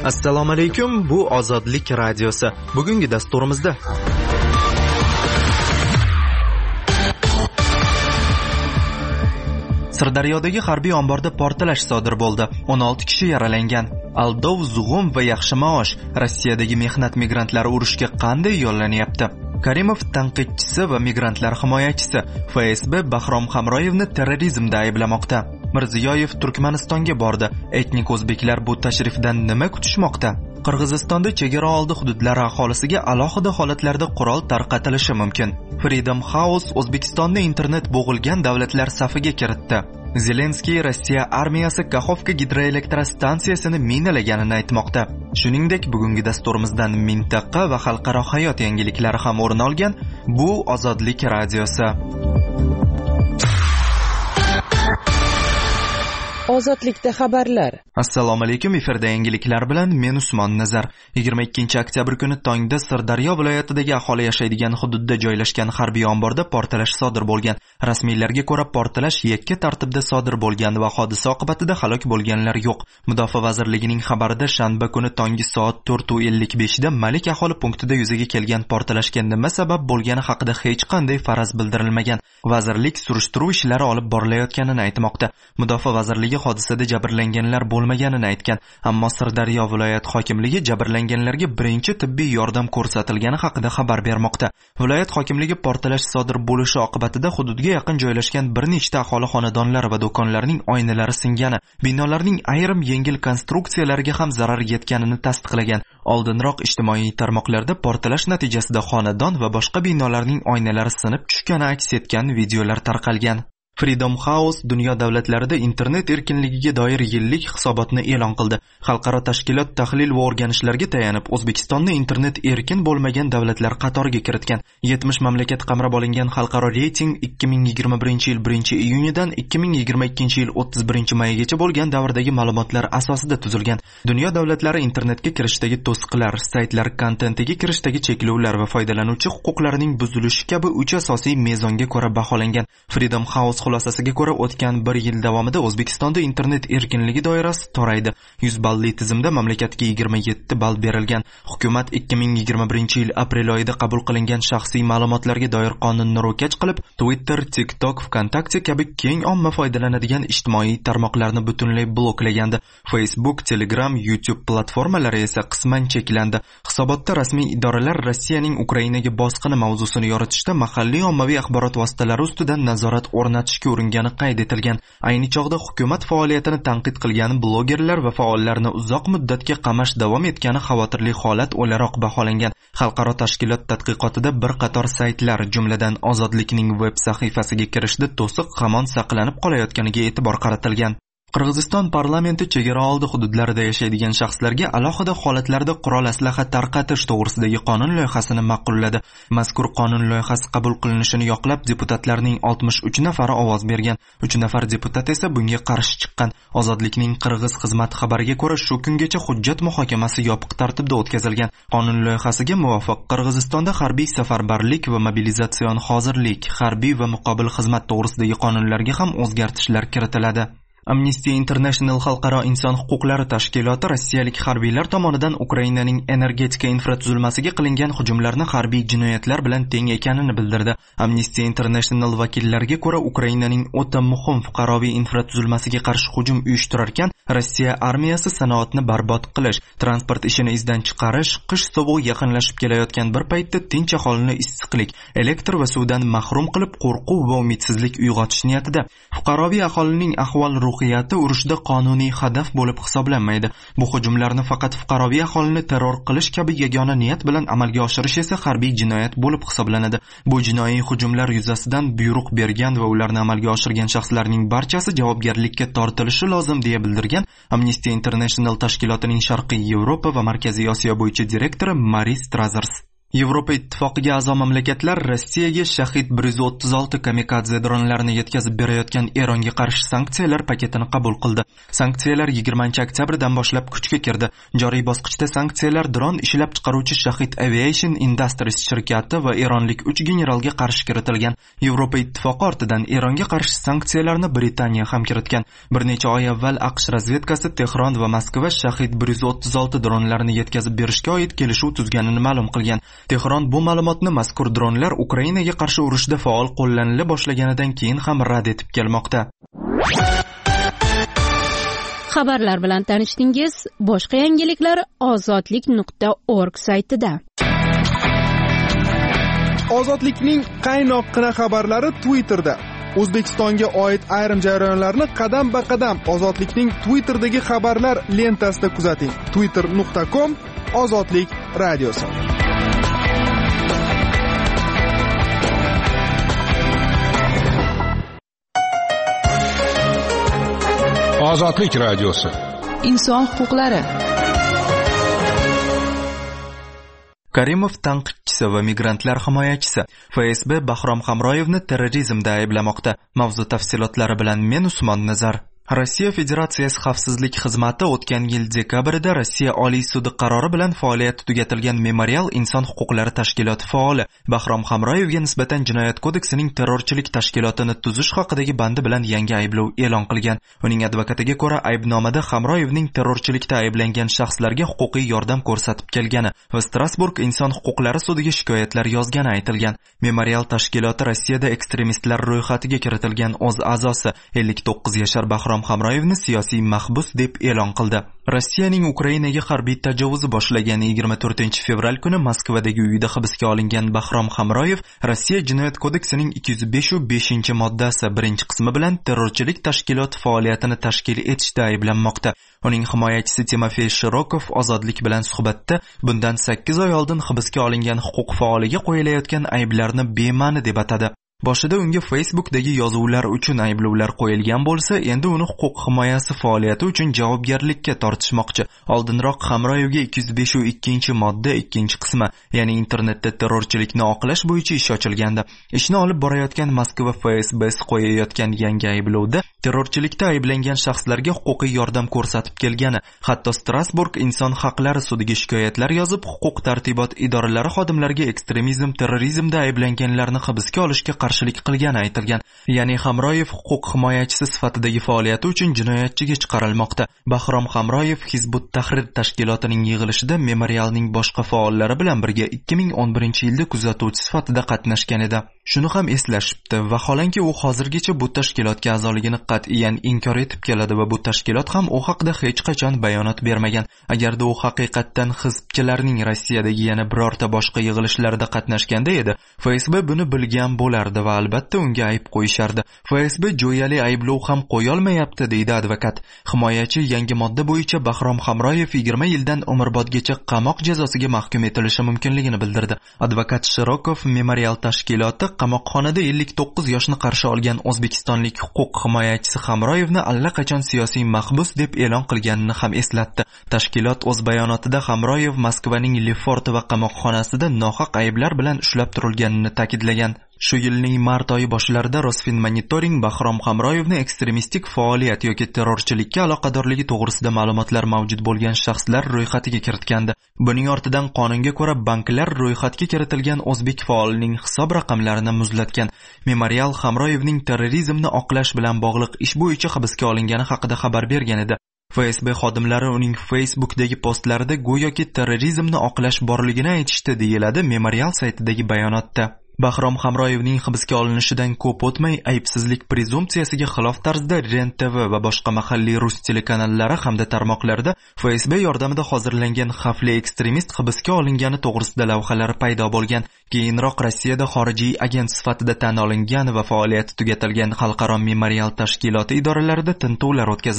Assalomu alaykum, bu Ozodlik radiosi. Bugungi dasturimizda Sirdaryodagi harbiy omborda portlash sodir bo'ldi. 16 kishi yaralangan. Aldov, zug'um va yaxshi maosh. Rossiyadagi mehnat migrantlari urushga qanday yo'llanyapti? Karimov tanqidchisi va migrantlar himoyachisi FSB Bahrom Hamroyevni terrorizmda ayblamoqda. Mirziyoyev Turkmanistonga bordi. Etnik o'zbeklar bu tashrifdan nima kutishmoqda? Qirg'izistonda chegara oldi hududlari aholisiga alohida holatlarda qurol tarqatilishi mumkin. Freedom House O'zbekistonni internet bo'g'ilgan davlatlar safiga kiritdi. Zelenskiy Rossiya armiyasi Kaxovka gidroelektrostansiyasini minalaganini aytmoqda. Shuningdek, bugungi dasturimizdan mintaqa va xalqaro hayot yangiliklari ham o'rin olgan. Bu Ozodlik radiosi. Ozodlikda xabarlar. Assalomu alaykum, efirda yangiliklar bilan men Usmon Nazar. 22 oktyabr kuni tongda Sirdaryo viloyatidagi aholi yashaydigan hududda joylashgan harbiy omborda portlash sodir bo'lgan. Rasmiylarga ko'ra portlash yakka tartibda sodir bo'lgan va hodisa oqibatida halok bo'lganlar yo'q. Mudofaa vazirligining xabarida shanba kuni tongi soat 4:55 da Malik aholi punktida yuzaga kelgan portlashga nima sabab bo'lgani haqida hech qanday faraz bildirilmagan. Vazirlik surishtiruv ishlari olib borilayotganini aytmoqda. Mudofaa vazirligi hodisada jabrlanganlar bo'lmaganini aytgan, ammo Sirdaryo viloyat hokimligi jabrlanganlarga birinchi tibbiy yordam ko'rsatilgani haqida xabar bermoqda. Viloyat hokimligi portlash sodir bo'lishi oqibatida hududga yaqin joylashgan bir nechta aholi xonadonlari va do'konlarning oynalari singani, binolarning ayrim yengil konstruksiyalariga ham zarar yetganini tasdiqlagan. Oldinroq ijtimoiy tarmoqlarda portlash natijasida xonadon va boshqa binolarning oynalari sinib tushgani aks etgan videolar tarqalgan. Freedom House dunyo davlatlarida internet erkinligiga doir yillik hisobotni e'lon qildi. Xalqaro tashkilot tahlil va o'rganishlarga tayanib, O'zbekistonni internet erkin bo'lmagan davlatlar qatoriga kiritgan. 70 mamlakat qamrab olingan xalqaro reyting 2021-yil 1-iyunidan 2022-yil 31-maygacha bo'lgan davrdagi ma'lumotlar asosida tuzilgan. Dunyo davlatlari internetga kirishdagi to'siqlar, saytlar kontentiga kirishdagi cheklovlar va foydalanuvchi huquqlarining buzilishi kabi 3 asosiy mezonga ko'ra baholangan. Freedom House xulosasiga ko'ra o'tgan 1 yil davomida O'zbekistonda internet erkinligi doirasi toraydi. 100 balli tizimda mamlakatga 27 ball berilgan. Hukumat 2021-yil aprel oyida qabul qilingan shaxsiy ma'lumotlarga doir qonunni ro'kach qilib, Twitter, TikTok, VKontakte kabi keng omma foydalanadigan ijtimoiy tarmoqlarni butunlay bloklagandi. Facebook, Telegram, YouTube platformalari esa qisman cheklandi. Hisobotda rasmiy idoralar Rossiyaning Ukrainaga bosqini mavzusini yoritishda mahalliy ommaviy axborot vositalari ustidan nazorat o'rnatish uringani qayd etilgan. Ayni chog'da hukumat faoliyatini tanqid qilgan blogerlar va faollarni uzoq muddatga qamash davom etgani xavotirli holat o'laroq baholangan. Xalqaro tashkilot tadqiqotida bir qator saytlar, jumladan Ozodlikning veb sahifasiga kirishda to'siq hamon saqlanib qolayotganiga e'tibor qaratilgan. Qirg'iziston parlamenti chegara oldi hududlarida yashaydigan shaxslarga alohida holatlarda qurol aslaha tarqatish to'g'risidagi qonun loyihasini ma'qulladi. Mazkur qonun loyihasi qabul qilinishini yoqlab deputatlarning 63 nafari ovoz bergan. 3 nafar deputat esa bunga qarshi chiqqan. Ozodlikning Qirg'iz xizmati xabariga ko'ra, shu kungacha hujjat muhokamasi yopiq tartibda o'tkazilgan. Qonun loyihasiga muvofiq Qirg'izistonda harbiy safarbarlik va mobilizatsion hozirlik, harbiy va muqobil xizmat to'g'risidagi qonunlarga ham o'zgartishlar kiritiladi. Amnesty International xalqaro inson huquqlari tashkiloti rossiyalik harbiylar tomonidan Ukrainaning energetika infratuzilmasiga qilingan hujumlarni harbiy jinoyatlar bilan teng ekanini bildirdi. Amnesty International vakillariga ko'ra, Ukrainaning o'ta muhim fuqaroviy infratuzilmasiga qarshi hujum uyushtirar ekan, Rossiya armiyasi sanoatni barbod qilish, transport ishini izdan chiqarish, qish sovug'i yaqinlashib kelayotgan bir paytda tinch aholini issiqlik, elektr va suvdan mahrum qilib, qo'rquv va umidsizlik uyg'otish niyatida. Fuqaroviy aholining ahvol ruhiyati urushda qonuniy hadaf bo'lib hisoblanmaydi. Bu hujumlarni faqat fuqaroviy aholini terror qilish kabi yagona niyat bilan amalga oshirish esa harbiy jinoyat bo'lib hisoblanadi. Bu jinoiy hujumlar yuzasidan buyruq bergan va ularni amalga oshirgan shaxslarning barchasi javobgarlikka tortilishi lozim deya bildirgan Amnesty International tashkilotining Sharqiy Yevropa va Markaziy Osiyo bo'yicha direktori Maris Trazers. Yevropa Ittifoqiga a'zo mamlakatlar Rossiyaga Shahid 136 kamikadze dronlarini yetkazib berayotgan Eronga qarshi sanksiyalar paketini qabul qildi. Sanksiyalar 20-oktyabrdan boshlab kuchga kirdi. Joriy bosqichda sanksiyalar dron ishlab chiqaruvchi Shahid Aviation Industries shirkati va eronlik 3 generalga qarshi kiritilgan. Yevropa Ittifoqi ortidan Eronga qarshi sanksiyalarni Britaniya ham kiritgan. Bir necha oy avval AQSh razvedkasi Tehron va Moskva Shahid 136 dronlarini yetkazib berishga oid kelishuv tuzganini ma'lum qilgan. Tehron bu ma'lumotni mazkur dronlar Ukrainaga qarshi urushda faol qo'llanila boshlaganidan keyin ham rad etib kelmoqda. Xabarlar bilan tanishdingiz. Boshqa yangiliklar ozodlik.org saytida. Ozodlikning qaynoqqina xabarlari Twitterda. O'zbekistonga oid ayrim jarayonlarni qadam-ba-qadam Ozodlikning Twitterdagi xabarlar lentasida kuzating. twitter.com Ozodlik radiosi. Ozodlik radiosi. Inson huquqlari. Karimov tanqidchisi va migrantlar himoyachisi FSB Bahrom Hamroyevni terrorizmda ayblamoqda. Mavzu tafsilotlari bilan men Usmon Nazar. Rossiya Federatsiyasi xavfsizlik xizmati o'tgan yil dekabrida Rossiya Oliy sudi qarori bilan faoliyati tugatilgan Memorial inson huquqlari tashkiloti faoli Bahrom Hamroyevga nisbatan Jinoyat kodeksining terrorchilik tashkilotini tuzish haqidagi bandi bilan yangi ayblov e'lon qilgan. Uning advokatiga ko'ra, aybnomada Hamroyevning terrorchilikda ayblangan shaxslarga huquqiy yordam ko'rsatib kelgani va Strasburg inson huquqlari sudiga shikoyatlar yozgani aytilgan. Memorial tashkiloti Rossiyada ekstremistlar ro'yxatiga kiritilgan o'z a'zosi 59 yashar Bahrom Hamroyevni siyosiy mahbus deb e'lon qildi. Rossiyaning Ukrainaga harbiy tajovuzi boshlagan 24 fevral kuni Moskvadagi uyida hibsga olingan Bahrom Hamroyev Rossiya Jinoyat kodeksining 205-moddasi 1-qismi bilan terrorchilik tashkiloti faoliyatini tashkil etishda ayblanmoqda. Uning himoyachisi Timofey Shirokov Ozodlik bilan suhbatda bundan 8 oy oldin hibsga olingan huquq faoliga qo'yilayotgan ayblarni bema'ni deb atadi. Boshida unga Facebookdagi yozuvlar uchun ayblovlar qo'yilgan bo'lsa, endi uni huquq himoyasi faoliyati uchun javobgarlikka tortishmoqchi. Oldinroq Hamroyevga 202-modda 2-qismi, ya'ni internetda terrorchilikni oqlash bo'yicha ish ochilgandi. Ishni olib borayotgan Moskva FSB'si qo'yayotgan yangi ayblovda terrorchilikda ayblangan shaxslarga huquqiy yordam ko'rsatib kelgani, hatto Strasburg inson haqlari sudiga shikoyatlar yozib, huquq tartibot idoralari xodimlariga ekstremizm, terrorizmda ayblanganlarni hibsga olishga qarshilik qilgani aytilgan. Ya'ni Hamroyev huquq himoyachisi sifatidagi faoliyati uchun jinoyatchiga chiqarilmoqda. Bahrom Hamroyev Hizbut Tahrir tashkilotining yig'ilishida Memorialning boshqa faollari bilan birga 2011-yilda kuzatuvchi sifatida qatnashgan edi. Shuni ham eslashibdi. Vaholanki u hozirgacha bu tashkilotga a'zoligini qat'iyan inkor etib keladi va bu tashkilot ham u haqida hech qachon bayonot bermagan. Agarda u haqiqatdan hizbchilarning Rossiyadagi yana birorta boshqa yig'ilishlarda qatnashganda edi, FSB buni bilgan bo'lardi va albatta unga ayb qo'yishardi. FSB jo'yali ayblov ham qo'ya olmayapti, deydi advokat. Himoyachi yangi modda bo'yicha Bahrom Hamroyev 20 yildan umrbodgacha qamoq jazosiga mahkum etilishi mumkinligini bildirdi. Advokat Shirokov Memorial tashkiloti qamoqxonada 59 yoshni qarshi olgan o'zbekistonlik huquq himoyachisi Hamroyevni allaqachon siyosiy mahbus deb e'lon qilganini ham eslatdi. Tashkilot o'z bayonotida Hamroyev Moskvaning Lefort va qamoqxonasida nohaq ayblar bilan ushlab turilganini ta'kidlagan. Shu yilning mart oyi boshlarida Rosfinmonitoring Bahrom Hamroyevni ekstremistik faoliyat yoki terrorchilikka aloqadorligi to'g'risida ma'lumotlar mavjud bo'lgan shaxslar ro'yxatiga kiritgandi. Buning ortidan qonunga ko'ra banklar ro'yxatga kiritilgan o'zbek faolining hisob raqamlarini muzlatgan. Memorial Hamroyevning terrorizmni oqlash bilan bog'liq ish bo'yicha hibsga olingani haqida xabar bergan edi. FSB xodimlari uning Facebookdagi postlarida go'yoki terrorizmni oqlash borligini aytishdi, deyiladi Memorial saytidagi bayonotda. Bahrom Hamroyevning hibsga olinishidan ko'p o'tmay aybsizlik prezumpsiyasiga xilof tarzda REN-TV va boshqa mahalliy rus telekanallari hamda tarmoqlarida FSB yordamida hozirlangan xavfli ekstremist hibsga olingani to'g'risida lavhalar paydo bo'lgan. Keyinroq Rossiyada xorijiy agent sifatida tan olingan va faoliyati tugatilgan xalqaro Memorial tashkiloti idoralarida tintuvlar o'tkazildi.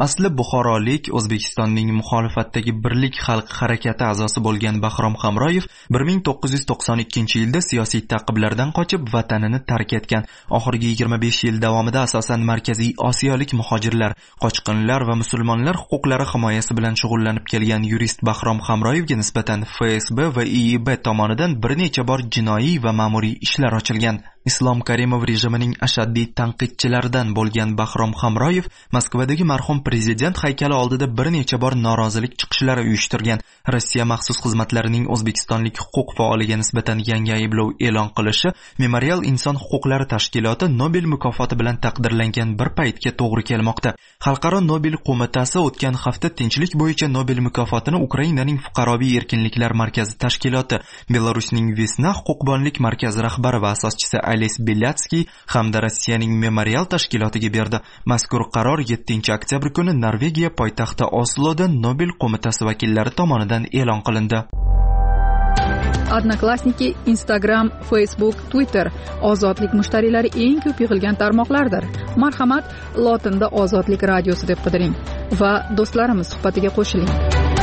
Asli buxorolik, O'zbekistonning muxolifatdagi Birlik xalq harakati a'zosi bo'lgan Bahrom Hamroyev 1992-yilda siyosiy ta'qiblardan qochib vatanini tark etgan. Oxirgi 25 yil davomida asosan Markaziy Osiyolik muhojirlar, qochqinlar va musulmonlar huquqlari himoyasi bilan shug'ullanib kelgan yurist Bahrom Hamroyevga nisbatan FSB va IIB tomonidan bir necha bor jinoiy va ma'muriy ishlar ochilgan. Islom Karimov rejimining ashaddiy tanqidchilaridan bo'lgan Bahrom Hamroyev Moskvadagi marhum prezident haykali oldida bir necha bor norozilik chiqishlari uyushtirgan. Rossiya maxsus xizmatlarining o'zbekistonlik huquq faoliga nisbatan yangi ayblov e'lon qilishi Memorial inson huquqlari tashkiloti Nobel mukofoti bilan taqdirlangan bir paytga to'g'ri kelmoqda. Xalqaro Nobel qo'mitasi o'tgan hafta tinchlik bo'yicha Nobel mukofotini Ukrainaning fuqaroviy erkinliklar markazi tashkiloti, Belarusning Vesna huquqbonlik markazi rahbari va asoschisi Ales Belyatskiy hamda Rossiyaning Memorial tashkilotiga berdi. Mazkur qaror 7-oktyabr kuni Norvegiya poytaxti Osloda Nobel qo'mitasi vakillari tomonidan e'lon qilindi. Odnoklassniki, Instagram, Facebook, Twitter ozodlik mushtariylari eng ko'p yig'ilgan tarmoqlardir. Marhamat, lotinda Ozodlik radiosi deb qidiring va do'stlarimiz suhbatiga qo'shiling.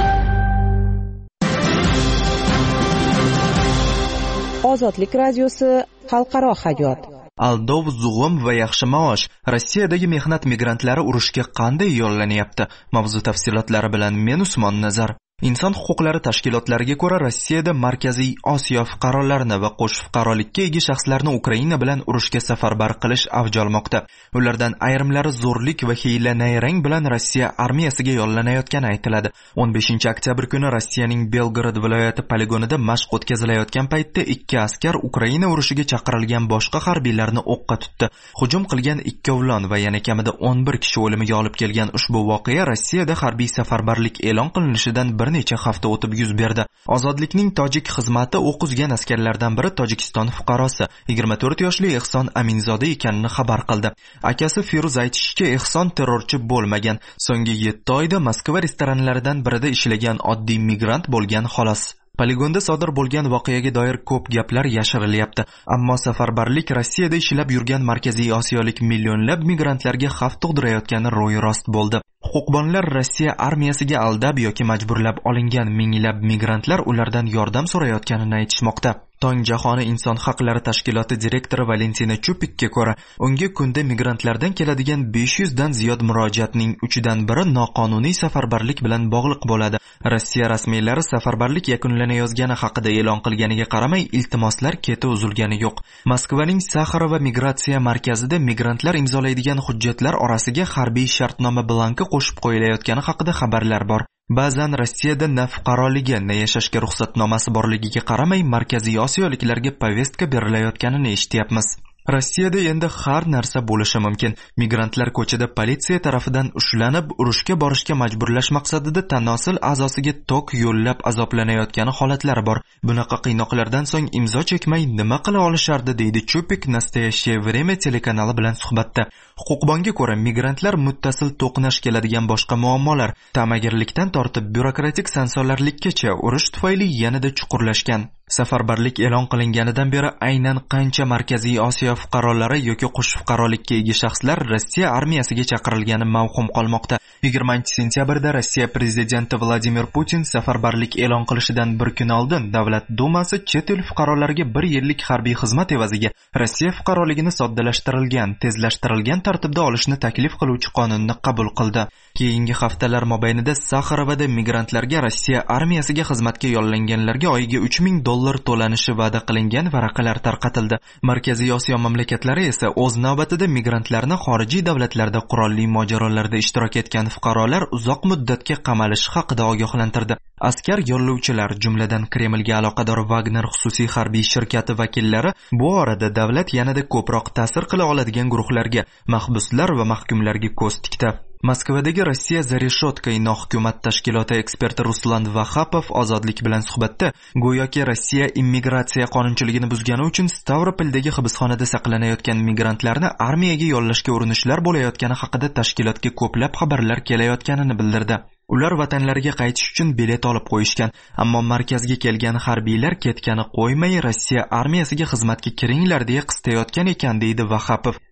Ozodlik radiosi xalqaro hayot. Aldov, zug'um va yaxshi maosh. Rossiyadagi mehnat migrantlari urushga qanday yo'llanyapti? Mavzu tafsilotlari bilan men Usmon Nazar. Inson huquqlari tashkilotlariga ko'ra, Rossiyada Markaziy Osiyo fuqarolarini va qo'sh fuqarolikka ega shaxslarni Ukraina bilan urushga safarbar qilish avj olmoqda. Ulardan ayrimlari zo'rlik va hiyla-nayrang bilan Rossiya armiyasiga yo'llanayotgani aytiladi. 15-oktyabr kuni Rossiyaning Belgorod viloyati poligonida mashq o'tkazilayotgan paytda 2 askar Ukraina urushiga chaqirilgan boshqa harbiylarni o'qqa tutdi. Hujum qilgan ikkovlon va yana kamida 11 kishi o'limiga olib kelgan ushbu voqea Rossiyada harbiy safarbarlik e'lon qilinishidan bir necha hafta o'tib yuz berdi. Ozodlikning tojik xizmati o'q uzgan askarlardan biri Tojikiston fuqarosi 24 yoshli Ehson Aminzoda ekanini xabar qildi. Akasi Feruz aytishicha, Ehson terrorchi bo'lmagan. So'nggi 7 oyda Moskva restoranlaridan birida ishlagan oddiy migrant bo'lgan xolos. Poligonda sodir bo'lgan voqeaga doir ko'p gaplar yashirilyapti. Ammo safarbarlik Rossiyada ishlab yurgan Markaziy Osiyolik millionlab migrantlarga xavf tug'dirayotgani ro'y rost bo'ldi. Huquqbonlar Rossiya armiyasiga aldab yoki majburlab olingan minglab migrantlar ulardan yordam so'rayotganini aytishmoqda. Tong jahoni inson haqlari tashkiloti direktori Valentina Chupikka ko'ra, unga kunda migrantlardan keladigan 500 dan ziyod murojaatning 3dan biri noqonuniy safarbarlik bilan bog'liq bo'ladi. Rossiya rasmiylari safarbarlik yakunlanayotgani haqida e'lon qilganiga qaramay, iltimoslar keti uzilgani yo'q. Moskvaning Saxarova migratsiya markazida migrantlar imzolaydigan hujjatlar orasiga harbiy shartnoma blanki qo'shib qo'yilayotgani haqida xabarlar bor. Ba'zan Rossiyada na fuqaroligi, na yashashga ruxsatnomasi borligiga qaramay Markaziy Osiyoliklarga povestka berilayotganini eshityapmiz. Rossiyada endi har narsa bo'lishi mumkin. Migrantlar ko'chada politsiya tarafidan ushlanib, urushga borishga majburlash maqsadida tanosil a'zosiga tok yo'llab azoblanayotgani holatlari bor. Bunaqa qiynoqlardan so'ng imzo chekmay nima qila olishardi, deydi Chupik Nastoyaщее время telekanali bilan suhbatda. Huquqbonga ko'ra, migrantlar muttasil to'qnash keladigan boshqa muammolar, ta'magirlikdan tortib byurokratik sansolarlikkacha urush tufayli yanada chuqurlashgan. Safarbarlik e'lon qilinganidan beri aynan qancha Markaziy Osiyo fuqarolari yoki qo'sh fuqarolikka ega shaxslar Rossiya armiyasiga chaqirilgani mavhum qolmoqda. 20-sentyabrda Rossiya prezidenti Vladimir Putin safarbarlik e'lon qilishidan bir kun oldin Davlat dumasi chet el fuqarolariga 1 yillik harbiy xizmat evaziga Rossiya fuqaroligini soddalashtirilgan, tezlashtirilgan tartibda olishni taklif qiluvchi qonunni qabul qildi. Keyingi haftalar mobaynida Saxarovada migrantlarga Rossiya armiyasiga xizmatga yo'llanganlarga oyiga $3000 to'lanishi va'da qilingan varaqalar tarqatildi. Markaziy Osiyo mamlakatlari esa o'z navbatida migrantlarni xorijiy davlatlarda qurolli mojarolarda ishtirok etgan fuqarolar uzoq muddatga qamalishi haqida ogohlantirdi. Askar yo'llovchilar, jumladan Kremlga aloqador Wagner xususiy harbiy shirkati vakillari bu orada davlat yanada ko'proq ta'sir qila oladigan guruhlarga, mahbuslar va mahkumlarga ko'z tikdi. Moskvadagi Rossiya Zareshotka nohukumat tashkiloti eksperti Ruslan Vahapov ozodlik bilan suhbatda, go'yoki Rossiya immigratsiya qonunchiligini buzgani uchun Stavropoldagi hibsxonada saqlanayotgan migrantlarni armiyaga yo'llashga urinishlar bo'layotgani haqida tashkilotga ko'plab xabarlar kelayotganini bildirdi. Ular vatanlariga qaytish uchun bilet olib qo'yishgan, ammo markazga kelgan harbiylar ketgani qo'ymay Rossiya armiyasiga xizmatga kiringlar deya qistayotgan ekan, deydi Vahapov.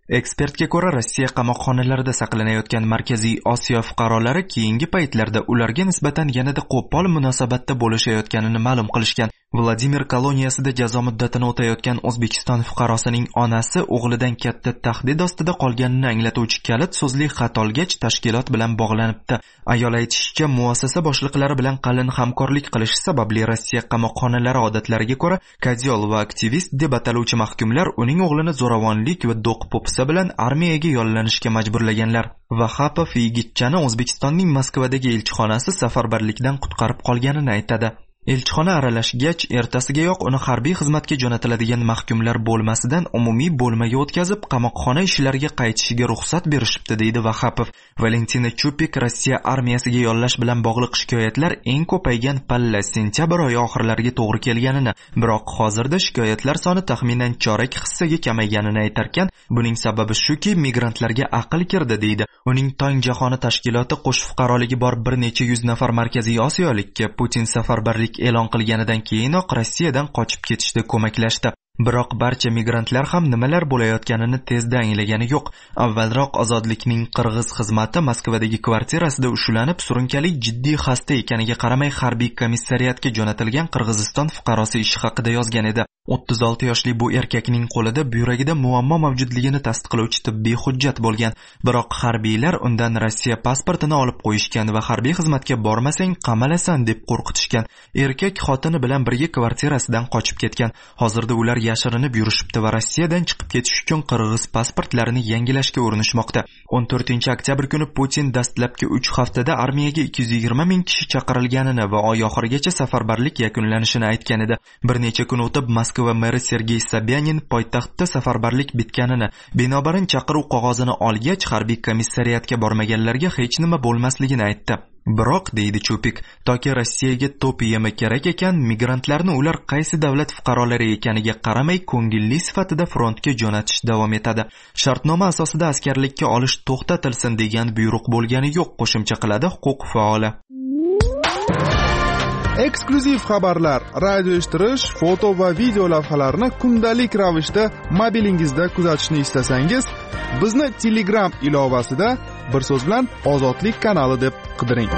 Ekspertga ko'ra, Rossiya qamoqxonalarida saqlanayotgan Markaziy Osiyo fuqarolari keyingi paytlarda ularga nisbatan yanada qo'pol munosabatda bo'lishayotganini ma'lum qilishgan. Vladimir koloniyasida jazo muddatini o'tayotgan O'zbekiston fuqarosining onasi o'g'lidan katta tahdid ostida qolganini anglatuvchi kalit so'zli xat olgach, tashkilot bilan bog'lanibdi. Ayol aytishicha, muassasa boshliqlari bilan qalin hamkorlik qilish sababli Rossiya qamoqxonalari odatlariga ko'ra, kodyol va aktivist deb ataluvchi mahkumlar uning o'g'lini zo'ravonlik va do'q-po'pisa bilan armiyaga yollanishga majburlaganlar. Vahapov yigitchani O'zbekistonning Moskvadagi elchixonasi safarbarlikdan qutqarib qolganini aytadi. Elchixona aralashgach, ertasigayoq uni harbiy xizmatga jo'natiladigan mahkumlar bo'lmasidan umumiy bo'lmaga o'tkazib, qamoqxona ishlariga qaytishiga ruxsat berishibdi, deydi Vahapov. Valentina Chupik Rossiya armiyasiga yollash bilan bog'liq shikoyatlar eng ko'paygan palla sentyabr oyi oxirlariga to'g'ri kelganini, biroq hozirda shikoyatlar soni taxminan chorak hissaga kamayganini aytarkan, buning sababi shuki, migrantlarga aql kirdi, deydi. Uning Tong jahoni tashkiloti qo'sh fuqaroligi bor bir necha yuz nafar Markaziy Osiyolikka Putin safarbarlik e'lon qilganidan keyinoq Rossiyadan qochib ketishda ko'maklashdi. Biroq barcha migrantlar ham nimalar bo'layotganini tezda anglagani yo'q. Avvalroq Ozodlikning qirg'iz xizmati Moskvadagi kvartirasida ushlanib, surunkali jiddiy xasta ekaniga qaramay harbiy komissariyatga jo'natilgan Qirg'iziston fuqarosi ishi haqida yozgan edi. 36 yoshli bu erkakning qo'lida buyragida muammo mavjudligini tasdiqlovchi tibbiy hujjat bo'lgan. Biroq harbiylar undan Rossiya pasportini olib qo'yishgan va harbiy xizmatga bormasang qamalasan deb qo'rqitishgan. Erkak xotini bilan birga kvartirasidan qochib ketgan. Hozirda ular yashirinib yurishibdi va Rossiyadan chiqib ketish uchun qirg'iz pasportlarini yangilashga urinishmoqda. 14-oktyabr kuni Putin dastlabki 3 haftada armiyaga 220 ming kishi chaqirilganini va oy oxirigacha safarbarlik yakunlanishini aytgan edi. Bir necha kun o'tib Moskva meri Sergey Sobyanin poytaxtda safarbarlik bitganini, binobarin chaqiruv qog'ozini olgach harbiy komissariyatga bormaganlarga hech nima bo'lmasligini aytdi. Biroq, deydi Chupik, toki Rossiyaga to'p yemi kerak ekan, migrantlarni ular qaysi davlat fuqarolari ekaniga qaramay ko'ngilli sifatida frontga jo'natish davom etadi. Shartnoma asosida askarlikka olish to'xtatilsin degan buyruq bo'lgani yo'q, qo'shimcha qiladi huquq faoli. Eksklyuziv xabarlar, radio eshittirish, foto va video lavhalarni kundalik ravishda mobilingizda kuzatishni istasangiz, bizni Telegram ilovasida bir so'z bilan Ozodlik kanali deb qidiring.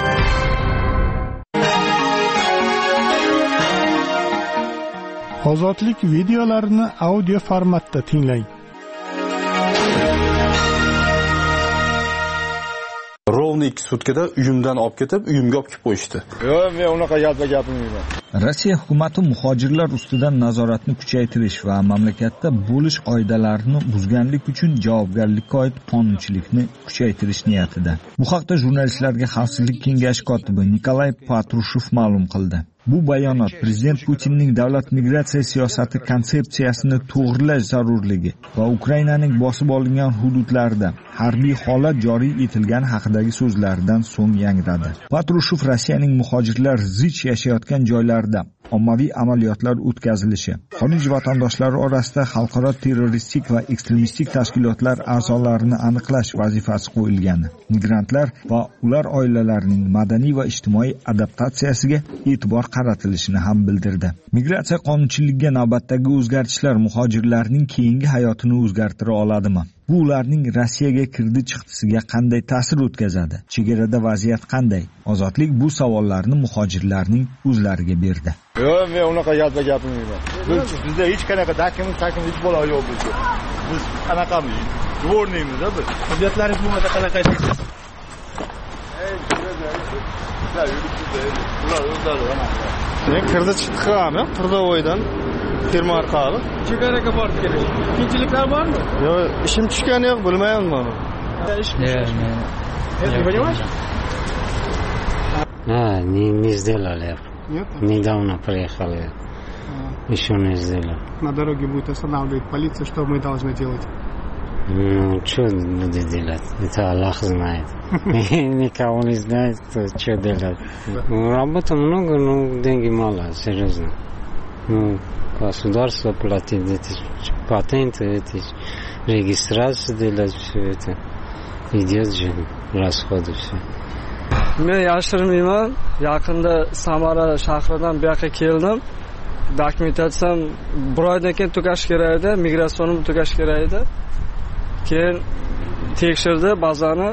Ozodlik videolarini audio formatda tinglang. Rovni 2 sutkada uyimdan olib ketib, uyimga olib kelib qo'yishdi. Yo'q, men unaqa gapirmayman. Rossiya hukumati muhojirlar ustidan nazoratni kuchaytirish va mamlakatda bo'lish qoidalarini buzganlik uchun javobgarlikka oid qonunchilikni kuchaytirish niyatida. Bu haqda jurnalistlarga Xavfsizlik kengashi kotibi Nikolay Patrushev ma'lum qildi. Bu bayonot prezident Putinning davlat migratsiya siyosati konsepsiyasini to'g'rilash zarurligi va Ukrainaning bosib olingan hududlarida harbiy holat joriy etilgani haqidagi so'zlaridan so'ng yangradi. Patrushev Rossiyaning muhojirlar zich yashayotgan joylarida ommaviy amaliyotlar o'tkazilishi, xorij vatandoshlari orasida xalqaro terroristik va ekstremistik tashkilotlar a'zolarini aniqlash vazifasi qo'yilgani, migrantlar va ular oilalarining madaniy va ijtimoiy adaptatsiyasiga e'tibor qaratilishini ham bildirdi. Migratsiya qonunchiligiga navbatdagi o'zgartishlar muhojirlarning keyingi hayotini o'zgartira oladimi? Bu ularning Rossiyaga kirdi-chiqdisiga qanday ta'sir o'tkazadi? Chegarada vaziyat qanday? Ozodlik bu savollarni muhojirlarning o'zlariga berdi. Yo'q, men unaqa gapirmayman. Bizda hech qanaqa takim hech bola yo'q bizda. Biz qanaqamiz? Dvorniymiz biz. Hujjatlaringiz bo'lmasa qanaqa aytasiz? Men kirdi chiqdi qilaman, Qirdovoydan firma orqali. Chegaraga borib kelish. Qiyinchiliklar bormi? Yo'q, ishim tushgani yo'q, bilmayman buni. Не сделали. Нет? Недавно приехали. Еще не сделали. На дороге будет останавливать полиция, что мы должны делать? Ну, что будет делать? Это Аллах знает. Никого не знает, что делать. Работы много, но деньги мало, серьезно. Ну, государство платит эти патенты, эти регистрации делать, все это. Идет же расходы все. Men yashirmayman. Yaqinda Samara shahridan bu yoqqa keldim. Dokumentatsiyam bir oydan keyin tugash kerak edi, migratsiyani tugash kerak edi. keyin tekshirdi bazani.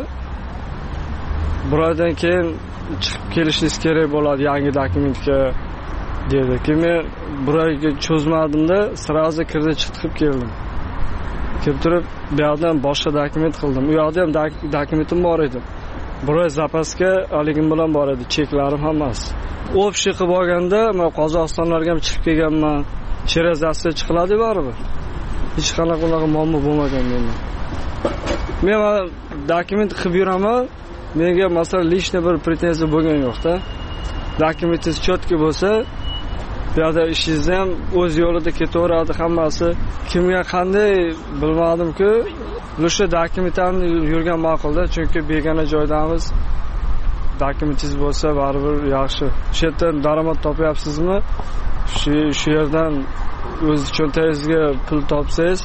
Bir oydan keyin chiqib kelishingiz kerak bo'ladi yangi dokumentga dedi. Keyin men bir oyga cho'zmadimda, sirazi kirdi chiqib keldim. Kelib turib, bu yerdan boshqa dokument qildim. U yerda ham dokumentim bor edi. Bir oy zapasga oligim bilan bor edi, cheklarim hammasi. Общий qilib olganda, men Qozog'istonlarga ham chiqib kelganman. Cherezatsiya chiqiladi baribir. Hech qanaqa unaqa muammo bo'lmagan menda. Men dokument qilib yuraman. Menga masalan lishni bir pretenziya bo'lgan yo'q-da. Dokumentingiz chotki bo'lsa, bu yerda ishingiz ham o'z yo'lida ketaveradi hammasi. Kimga qanday bilmadim-ku, o'sha dokumentlarni yurgan ma'qulda, chunki begona joydamiz. Dokumentingiz bo'lsa baribir yaxshi. Shu yerdan daromad topyapsizmi? Shu yerdan o'z cho'ntagingizga pul topsangiz,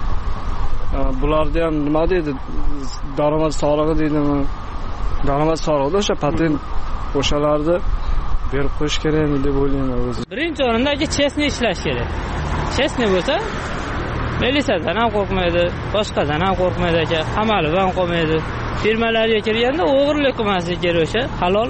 bularda ham nima deydi? Daromad solig'i deydimi? Daromad solig'i o'sha patent o'shalarni berib qo'yish kerakmi deb o'ylayman o'zim. Birinchi o'rinda chestni ishlash kerak. Chestni bo'lsa, militsiyadan ham qo'rqmaydi, boshqadan ham qo'rqmaydi, qamalib ham qolmaydi. Firmalarga kirganda o'g'irlik qilmaslik kerak o'sha halol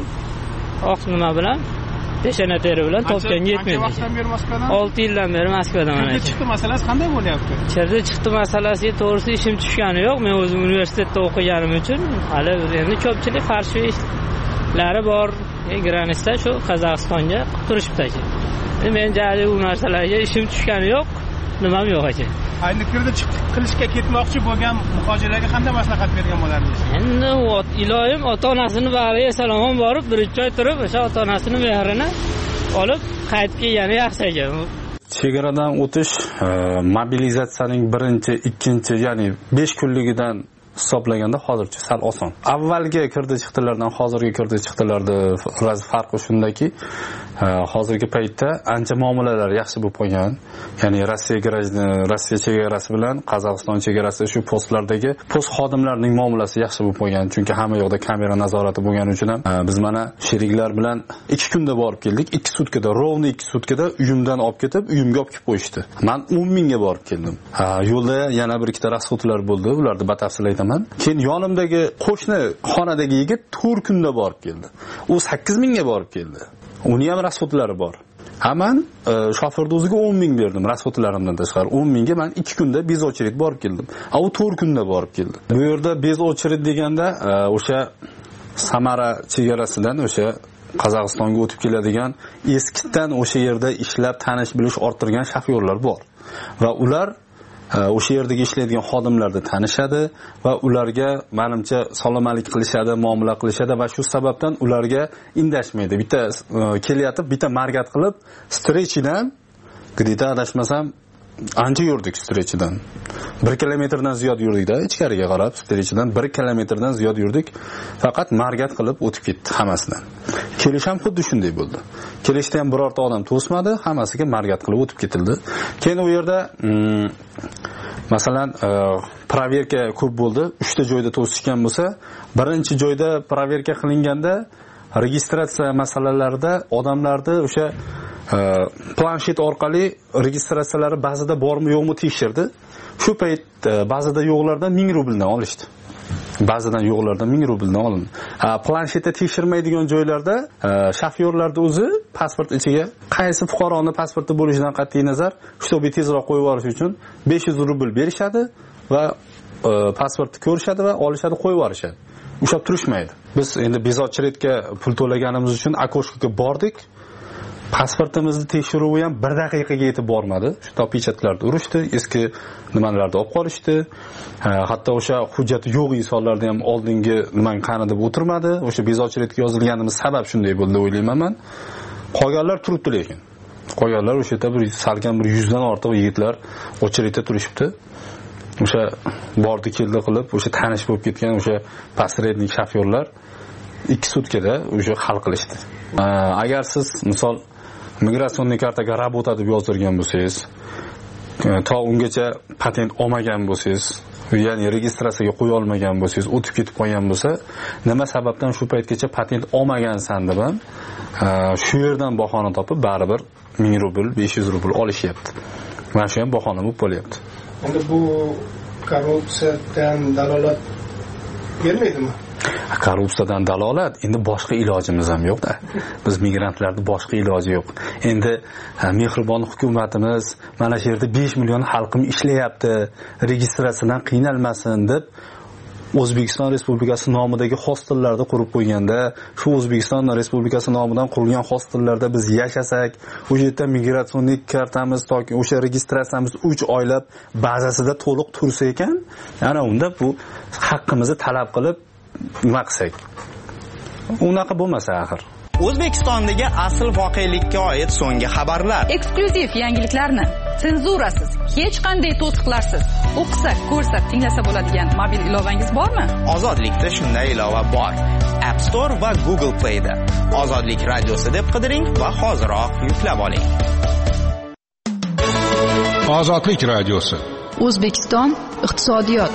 oq nima bilan peshona teri bilan topganga yetmaydi. Qancha vaqtdan beri Moskvadan? 6 yildan beri Moskvadan mana. Chiqdi masalasi qanday bo'lyapti? Cherda chiqdi masalasiga to'g'risi ishim tushgani yo'q. Men o'zim universitetda o'qiganim uchun hali endi ko'pchilik qarshi ishlari bor. Granitda shu Qozog'istonga turishibdi. Men jari u narsalarga ishim tushgani yo'q. Nimam yo'q aka. Ayni kirdi qilishga ketmoqchi bo'lgan muhojirlarga qanday maslahat bergan bo'lardingiz? Endi iloyim ota-onasini bariga salomon borib, bir-ikki oy turib, o'sha ota-onasini mehrini olib qaytib kelgani yaxshi ekan. Chegaradan o'tish mobilizatsiyaning birinchi, ikkinchi, ya'ni 5 kunligidan hisoblaganda hozircha sal oson. Avvalgi kirdi chiqdilardan hozirgi kirdi chiqdilarda farqi shundaki, hozirgi paytda ancha muomalalar yaxshi bo'lib qolgan. Ya'ni Rossiya chegarasi bilan Qozog'iston chegarasi shu postlardagi post xodimlarining muomalasi yaxshi bo'lib qolgan. Chunki hamma yoqda kamera nazorati bo'lgani uchun ham biz mana sheriklar bilan 2 kunda borib keldik. 2 sutkada, rovni 2 sutkada uyimdan olib ketib, uyimga olib kelib qo'yishdi. Men 10 mingga borib keldim. Yo'lda yana bir ikkita rasxotlar bo'ldi. Ularni batafsil aytaman. Keyin yonimdagi qo'shni xonadagi yigit 4 kunda borib keldi. U 8 mingga borib keldi. Uni ham rasxotlari bor. Haman shoferning o'ziga 10 ming berdim rasxotlarimdan tashqari. 10 mingga men 2 kunda bez ochirit borib keldim. U 4 kunda borib keldi. Bu yerda bez ochirit deganda o'sha Samara chegarasidan o'sha Qozog'istonga o'tib keladigan eskidan o'sha yerda ishlab tanish bilish orttirgan shofyorlar bor. Va ular o'sha yerdagi ishlaydigan xodimlarni tanishadi va ularga menimcha salomalik qilishadi, muomala qilishadi va shu sababdan ularga indashmaydi. Bitta kelyapti, bitta margat qilib, strechidan где-то adashmasam ancha yurdik strechidan. 1 kilometrdan ziyod yurdikda, ichkariga qarab strechidan 1 kilometrdan ziyod yurdik. Faqat margat qilib o'tib ketdi hammasidan. Kelish ham xuddi shunday bo'ldi. Kelishda ham birorta odam to'smadi, hammasiga margat qilib o'tib ketildi. Keyin u yerda masalan proverka ko'p bo'ldi. 3 ta joyda to'sishgan bo'lsa, birinchi joyda proverka qilinganda registratsiya masalalarida odamlarni o'sha planshet orqali registratsiyalari ba'zida bormi yo'qmi tekshirdi. Shu payt ba'zida yo'qlardan 1000 rubldan olishdi. Ba'zidan yo'qlardan 1000 rubldan olindi. Planshetda tekshirmaydigan joylarda shofyorlarning o'zi pasport ichiga qaysi fuqaroning pasporti bo'lishidan qat'iy nazar, shtobi tezroq qo'yib yuborish uchun 500 rubl berishadi va pasportni ko'rishadi va olishadi, qo'yib yuborishadi. Ushab turishmaydi. Biz endi bezotchilikka pul to'laganimiz uchun akoshkaga bordik. Pasportimizni tekshiruvi ham 1 daqiqaga yetib bormadi. Shu topichatlarni urishdi, eski nimalarni olib qolishdi. Hatto o'sha hujjati yo'q insonlarni ham oldingi nimani qani deb o'tirmadi. O'sha bezovchilikka yozilganimiz sabab shunday bo'ldi deb o'ylayman men. Qolganlar turibdi lekin. Qolganlar o'sha yerda bir salkam 100 dan ortiq yigitlar ochirikda turishibdi. O'sha bordi keldi qilib, o'sha tanish bo'lib ketgan o'sha posrednik shofyorlar 2 sutkada o'sha hal qilishdi. Agar siz misol migratsion kartaga работа deb yozdirgan bo'lsangiz, to ungacha patent olmagan bo'lsangiz, ya'ni registratsiyaga qo'ya olmagan bo'lsangiz, o'tib ketib qolgan bo'lsa, nima sababdan shu paytgacha patent olmagansan deb ham shu yerdan bahona topib baribir 1000 rubl, 500 rubl olishyapti. Mana shu ham bahona bo'lib qolyapti. Endi bu korrupsiyadan dalolat bermaydimi? Korrupsiyadan dalolat, endi boshqa ilojimiz ham yo'q-da. Biz migrantlarda boshqa iloji yo'q. Endi mehribon hukumatimiz mana shu yerda 5 million xalqim ishlayapti, registratsiyadan qiynalmasin deb O'zbekiston Respublikasi nomidagi hostellarda qurib qo'yganda, shu O'zbekiston Respublikasi nomidan qurilgan hostellarda biz yashasak, o'sha yerda migratsion kartamiz toki o'sha registratsiyamiz 3 oylab bazasida to'liq tursa ekan, ana unda bu haqqimizni talab qilib nima qilsak. Unaqa bo'lmasa axir. O'zbekistondagi asl voqelikka oid so'nggi xabarlar. Eksklyuziv yangiliklarni senzurasiz, hech qanday to'siqlarsiz o'qisak, ko'rsak, tinglasa bo'ladigan mobil ilovangiz bormi? Ozodlikda shunday ilova bor. App Store va Google Play da. Ozodlik radiosi deb qidiring va hoziroq yuklab oling. Ozodlik radiosi. O'zbekiston iqtisodiyot.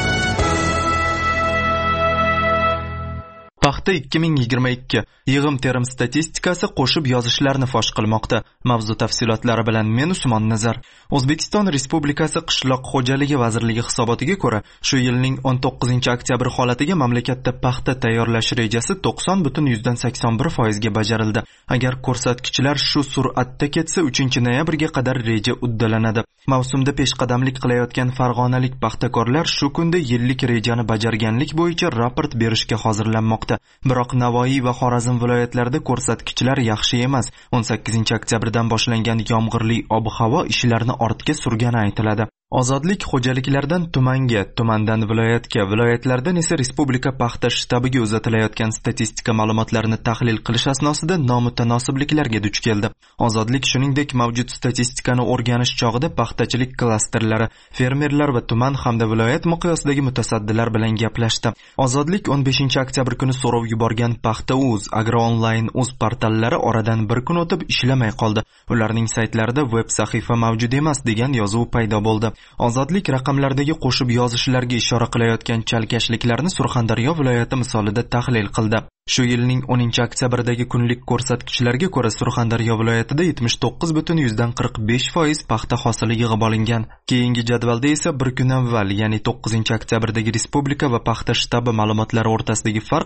Paxta 2022 yig'im-terim statistikasi qo'shib yozishlarni fosh qilmoqda. Mavzu tafsilotlari bilan men Usmon Nazar. O'zbekiston Respublikasi Qishloq xo'jaligi vazirligi hisobotiga ko'ra, shu yilning 19-oktyabr holatiga mamlakatda paxta tayyorlash rejasi 90.81% ga bajarildi. Agar ko'rsatkichlar shu sur'atda ketsa, 3-noyabrga qadar reja uddalanadi. Mavsumda peshqadamlik qilayotgan farg'onalik paxtakorlar shu kunda yillik rejani bajarganlik bo'yicha raport berishga hozirlanmoqda. Biroq Navoiy va Xorazm viloyatlarida ko'rsatkichlar yaxshi emas. 18-oktyabrdan boshlangan yomg'irli ob-havo ishlarni ortga surgani aytiladi. Ozodlik xo'jaliklardan tumanga, tumandan viloyatga, viloyatlardan esa respublika paxta shtabiga uzatilayotgan statistika ma'lumotlarini tahlil qilish asnosida nomutanosibliklarga duch keldi. Ozodlik shuningdek mavjud statistikani o'rganish chog'ida paxtachilik klasterlari, fermerlar va tuman hamda viloyat miqyosidagi mutasaddilar bilan gaplashdi. Ozodlik 15-oktyabr kuni so'rov yuborgan Paxta.uz, Agroonline.uz portallari oradan bir kun o'tib ishlamay qoldi. Ularning saytlarida web sahifa mavjud emas degan yozuv paydo bo'ldi. Ozodlik raqamlardagi qo'shib yozishlarga ishora qilayotgan chalkashliklarni Surxondaryo viloyati misolida tahlil qildi. Shu yilning 10-oktyabrdagi kunlik ko'rsatkichlarga ko'ra Surxondaryo viloyatida 79.45% paxta hosili yig'ib olingan. Keyingi jadvalda esa bir kun avval, ya'ni 9-oktyabrdagi respublika va paxta shtabi ma'lumotlari o'rtasidagi farq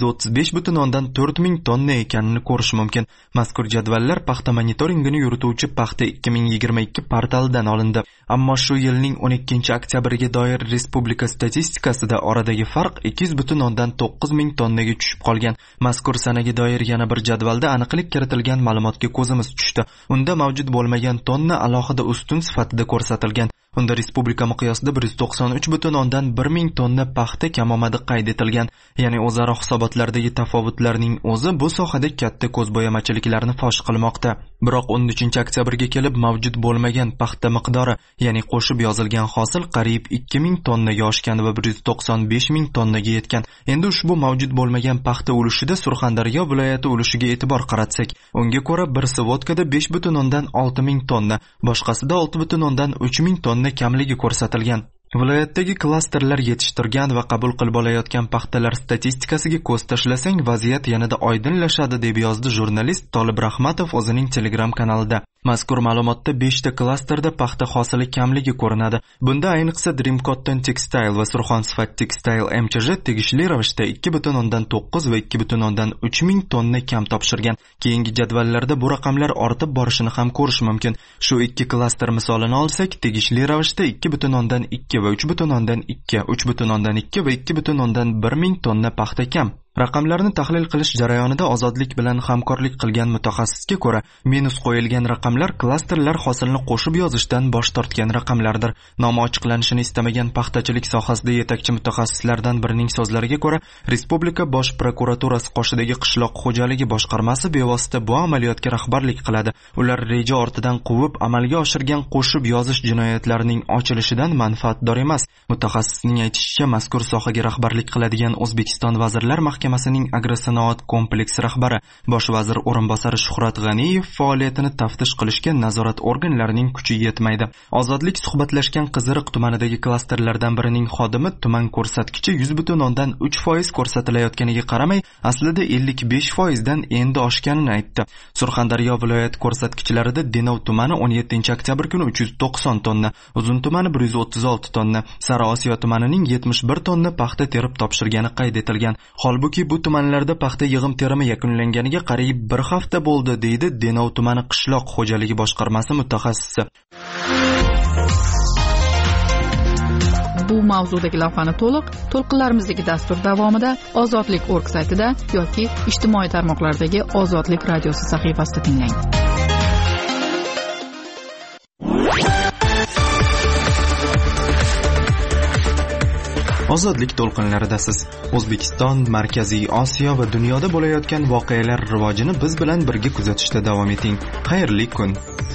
235.4 ming tonna ekanini ko'rish mumkin. Mazkur jadvallar paxta monitoringini yurituvchi Paxta 2022 portalidan olindi. Ammo shu yilning 12-oktyabriga doir respublika statistikasida oradagi farq 200.9 ming tonnaga tushib qolgan. Mazkur sanaga doir yana bir jadvalda aniqlik kiritilgan ma'lumotga ko'zimiz tushdi. Unda mavjud bo'lmagan tonna alohida ustun sifatida ko'rsatilgan. Unda respublika miqyosida 193.1 ming tonna paxta kamomadi qayd etilgan. Ya'ni o'zaro hisobotlardagi tafovutlarning o'zi bu sohada katta ko'zbo'yamachiliklarni fosh qilmoqda. Biroq 13-oktyabrga kelib mavjud bo'lmagan paxta miqdori, ya'ni qo'shib yozilgan hosil qariyb 2000 tonnaga oshgan va 195 ming tonnaga yetgan. Endi ushbu mavjud bo'lmagan paxta ulushida Surxondaryo viloyati ulushiga e'tibor qaratsak, unga ko'ra bir vodkada 5.6 ming tonna, boshqasida 6.3 ming tonna kamligi ko'rsatilgan. Viloyatdagi klasterlar yetishtirgan va qabul qilib olayotgan paxtalar statistikasiga ko'z tashlasang, vaziyat yanada oydinlashadi deb yozdi jurnalist Tolib Rahmatov o'zining Telegram kanalida. Mazkur ma'lumotda 5 ta klasterda paxta hosili kamligi ko'rinadi. Bunda ayniqsa Dream Cotton Textile va Surxonsifat Textile MCJ tegishli ravishda 2.9 va 2.3 ming tonna kam topshirgan. Keyingi jadvallarda bu raqamlar ortib borishini ham ko'rish mumkin. Shu ikki klaster misolini olsak, tegishli ravishda 2.2 va 3.2, 3.2 va 2.1 ming tonna paxta kam. Raqamlarni tahlil qilish jarayonida Ozodlik bilan hamkorlik qilgan mutaxassisga ko'ra, minus qo'yilgan raqamlar klasterlar hosilni qo'shib yozishdan bosh tortgan raqamlardir. Nomi ochiqlanishini istamagan paxtachilik sohasida yetakchi mutaxassislardan birining so'zlariga ko'ra, Respublika Bosh prokuraturasi qoshidagi qishloq xo'jaligi boshqarmasi bevosita bu amaliyotga rahbarlik qiladi. Ular reja ortidan quvib amalga oshirgan qo'shib yozish jinoyatlarining ochilishidan manfaatdor emas. Mutaxassisning aytishicha, mazkur sohaga rahbarlik qiladigan O'zbekiston Vazirlar mahkamasining agrosanoat kompleksi rahbari, bosh vazir o'rinbosari Shuhrat G'aniyev faoliyatini taftish qilishga nazorat organlarining kuchi yetmaydi. Ozodlik suhbatlashgan Qiziriq tumanidagi klasterlardan birining xodimi tuman ko'rsatkichi 100.3% ko'rsatilayotganiga qaramay, aslida 55% dan endi oshganini aytdi. Surxondaryo viloyat ko'rsatkichlarida Denov tumani 17-oktyabr kuni 390 tonna, Uzun tumani 136 tonna, Sariosiyo tumanining 71 tonna paxta terib topshirgani qayd etilgan. Holbuki bu tumanlarda paxta yig'im terimi yakunlanganiga qariyb 1 hafta bo'ldi, deydi Denov tumani qishloq xo'jaligi boshqarmasi mutaxassisi. Bu mavzudagi lavhani to'lqinlarimizdagi dastur davomida ozodlik.org saytida yoki ijtimoiy tarmoqlardagi Ozodlik radiosi sahifasida tinglang. Ozodlik to'lqinlaridasiz. O'zbekiston, Markaziy Osiyo va dunyoda bo'layotgan voqealar rivojini biz bilan birga kuzatishda davom eting. Xayrli kun.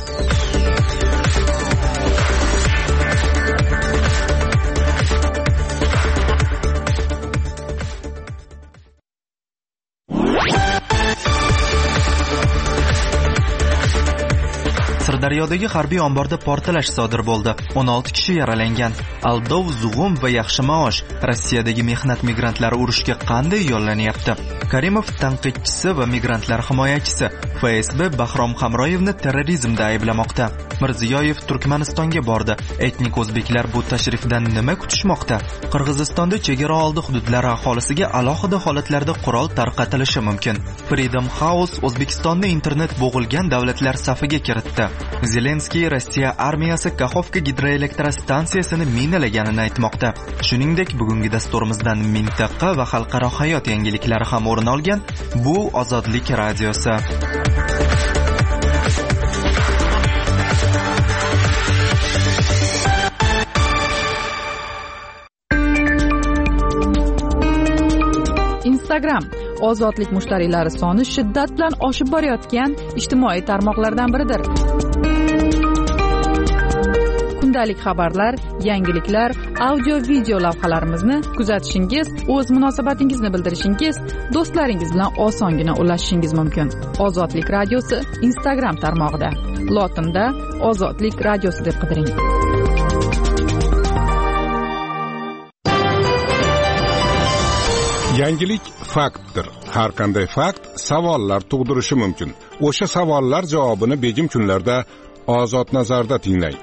Sirdaryodagi harbiy omborda portlash sodir bo'ldi. 16 kishi yaralangan. Aldov, zug'um va yaxshi maosh. Rossiyadagi mehnat migrantlari urushga qanday yo'llanyapti? Karimov tanqidchisi va migrantlar himoyachisi. FSB Bahrom Hamroyevni terrorizmda ayblamoqda. Mirziyoyev Turkmanistonga bordi. Etnik o'zbeklar bu tashrifdan nima kutishmoqda? Qirg'izistonda chegara oldi hududlari aholisiga alohida holatlarda qurol tarqatilishi mumkin. Freedom House O'zbekistonni internet bo'g'ilgan davlatlar safiga kiritdi. Zelenskiy Rossiya armiyasi Kaxovka gidroelektrostansiyasini minalaganini aytmoqda. Shuningdek, bugungi dasturimizdan mintaqa va xalqaro hayot yangiliklari ham o'rin olgan. Bu Ozodlik radiosi. Instagram ozodlik mushtariylari soni shiddat bilan oshib borayotgan ijtimoiy tarmoqlardan biridir. Kundalik xabarlar, yangiliklar, audio-video lavhalarimizni kuzatishingiz, o'z munosabatingizni bildirishingiz, do'stlaringiz bilan osongina ulashishingiz mumkin. Ozodlik radiosi Instagram tarmog'ida. Lotinda Ozodlik radiosi deb qidiring. Yangilik faktdir. Har qanday fakt savollar tug'dirishi mumkin. O'sha savollar javobini begim kunlarda Ozod nazarda tinglang.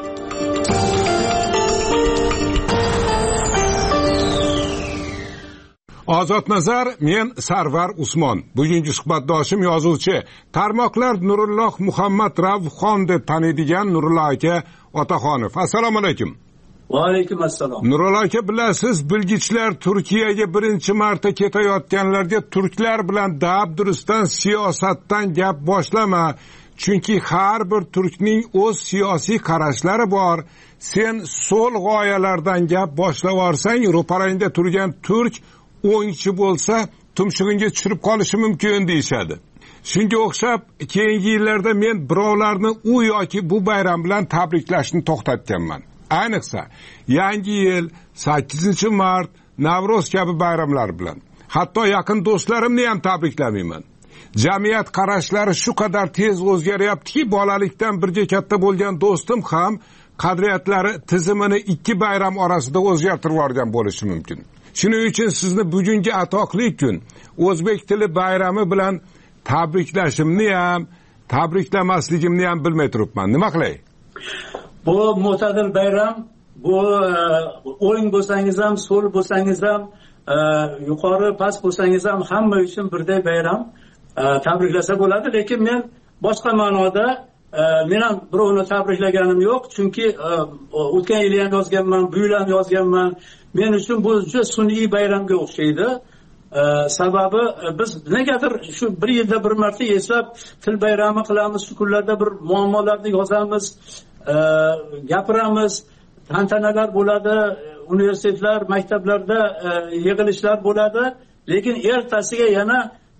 Ozod nazar, men Sarvar Usmon. Bugungi suhbatdoshim yozuvchi, tarmoqlar Nurulloh Muhammad Ravxon deb taniydigan Nurulloh aka Otaxonov. Assalomu alaykum. Va alaykum assalom. Nurulloh aka, bilasiz, bilgichlar Turkiyaga birinchi marta ketayotganlarga turklar bilan dabdurustdan siyosatdan gap boshlama. Chunki har bir turkning o'z siyosiy qarashlari bor. Sen so'l g'oyalardan gap boshlavorsang, ro'parangda turgan turk o'ngchi bo'lsa, tumshug'ingga tushirib qolishi mumkin deyshadi. Shunga o'xshab, keyingi yillarda men birovlarni u yoki bu bayram bilan tabriklashni to'xtatganman. Ayniqsa, yangi yil, 8-mart, Navro'z kabi bayramlar bilan. Hatto yaqin do'stlarimni ham tabriklamayman. Jamiyat qarashlari shu qadar tez o'zgaryaptiki, bolalikdan birga katta bo'lgan do'stim ham qadriyatlari tizimini 2 bayram orasida o'zgartirib yuborgan bo'lishi mumkin. Shuning uchun sizni bugungi atoqli kun o'zbek tili bayrami bilan tabriklashimni ham, tabriklamasligimni ham bilmay turibman. Nima qilay? Bu mo'tadil bayram, bu o'ng bo'lsangiz ham, so'l bo'lsangiz ham, yuqori past bo'lsangiz ham hamma uchun birday bayram. Tabriklasa bo'ladi, lekin men boshqa ma'noda men ham birovni tabriklaganim yo'q, chunki o'tgan yil ham yozganman, bu yil ham yozganman. Men uchun bu juda sun'iy bayramga o'xshaydi. Sababi biz negadir shu bir yilda bir marta eslab til bayrami qilamiz, shu kunlarda bir muammolarni yozamiz, gapiramiz, tantanalar bo'ladi, universitetlar, maktablarda yig'ilishlar bo'ladi, lekin ertasiga yana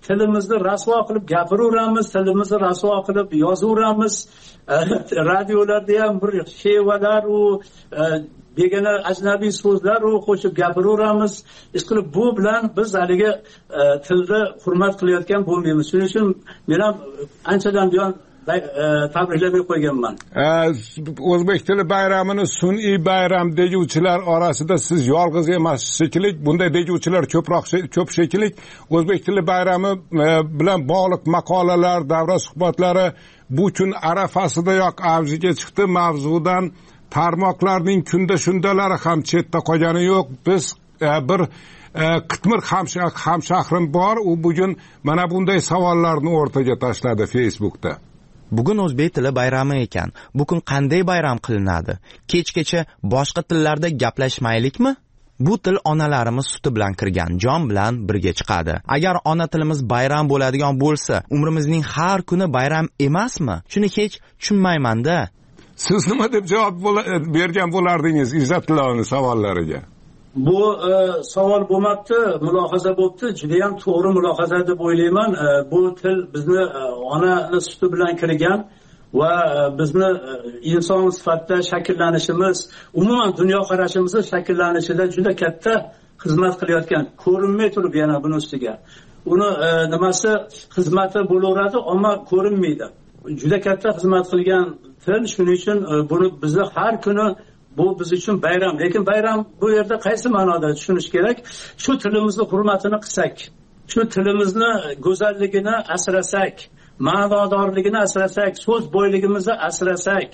tilimizni rasvo qilib gapiraveramiz, tilimizni rasvo qilib yozaveramiz. Radiolarda ham bir shevalar u begona ajnabiy so'zlar qo'shib gapiraveramiz. Ish qilib bu bilan biz haligi tilni hurmat qilayotgan bo'lmaymiz. Shuning uchun men ham anchadan buyon tabriklamay qo'yganman. O'zbek tili bayramini sun'iy bayram deguvchilar orasida siz yolg'iz emassiz shekilli. Bunday deguvchilar ko'p shekilli. O'zbek tili bayrami bilan bog'liq maqolalar, davra suhbatlari bu kun arafasidayoq avjiga chiqdi. Mavzudan tarmoqlarning kunda shundalari ham chetda qolgani yo'q. Biz bir qitmir hamshahrim bor, u bugun mana bunday savollarni o'rtaga tashladi Facebookda. Bugun o'zbek tili bayrami ekan. Bu kun qanday bayram qilinadi? Kechgacha boshqa tillarda gaplashmaylikmi? Bu til onalarimiz suti bilan kirgan, jon bilan birga chiqadi. Agar ona tilimiz bayram bo'ladigan bo'lsa, umrimizning har kuni bayram emasmi? Shuni hech tushunmayman-da. Siz nima deb javob bergan bo'lardingiz Izzatullohning savollariga? Bu savol bo'lmabdi, mulohaza bo'libdi. Juda ham to'g'ri mulohaza deb o'ylayman. Bu til bizni ona suti bilan kirgan va bizni inson sifatida shakllanishimiz, umuman dunyoqarashimizni shakllanishida juda katta xizmat qilayotgan. Ko'rinmay turib yana buni ustiga. Uni nimasi xizmati bo'laveradi, ammo ko'rinmaydi. Juda katta xizmat qilgan til, shuning uchun buni bizni har kuni bu biz uchun bayram. Lekin bayram bu yerda qaysi ma'noda tushunish kerak? Shu tilimizni hurmatini qilsak, shu tilimizni go'zalligini asrasak, ma'nodorligini asrasak, so'z boyligimizni asrasak,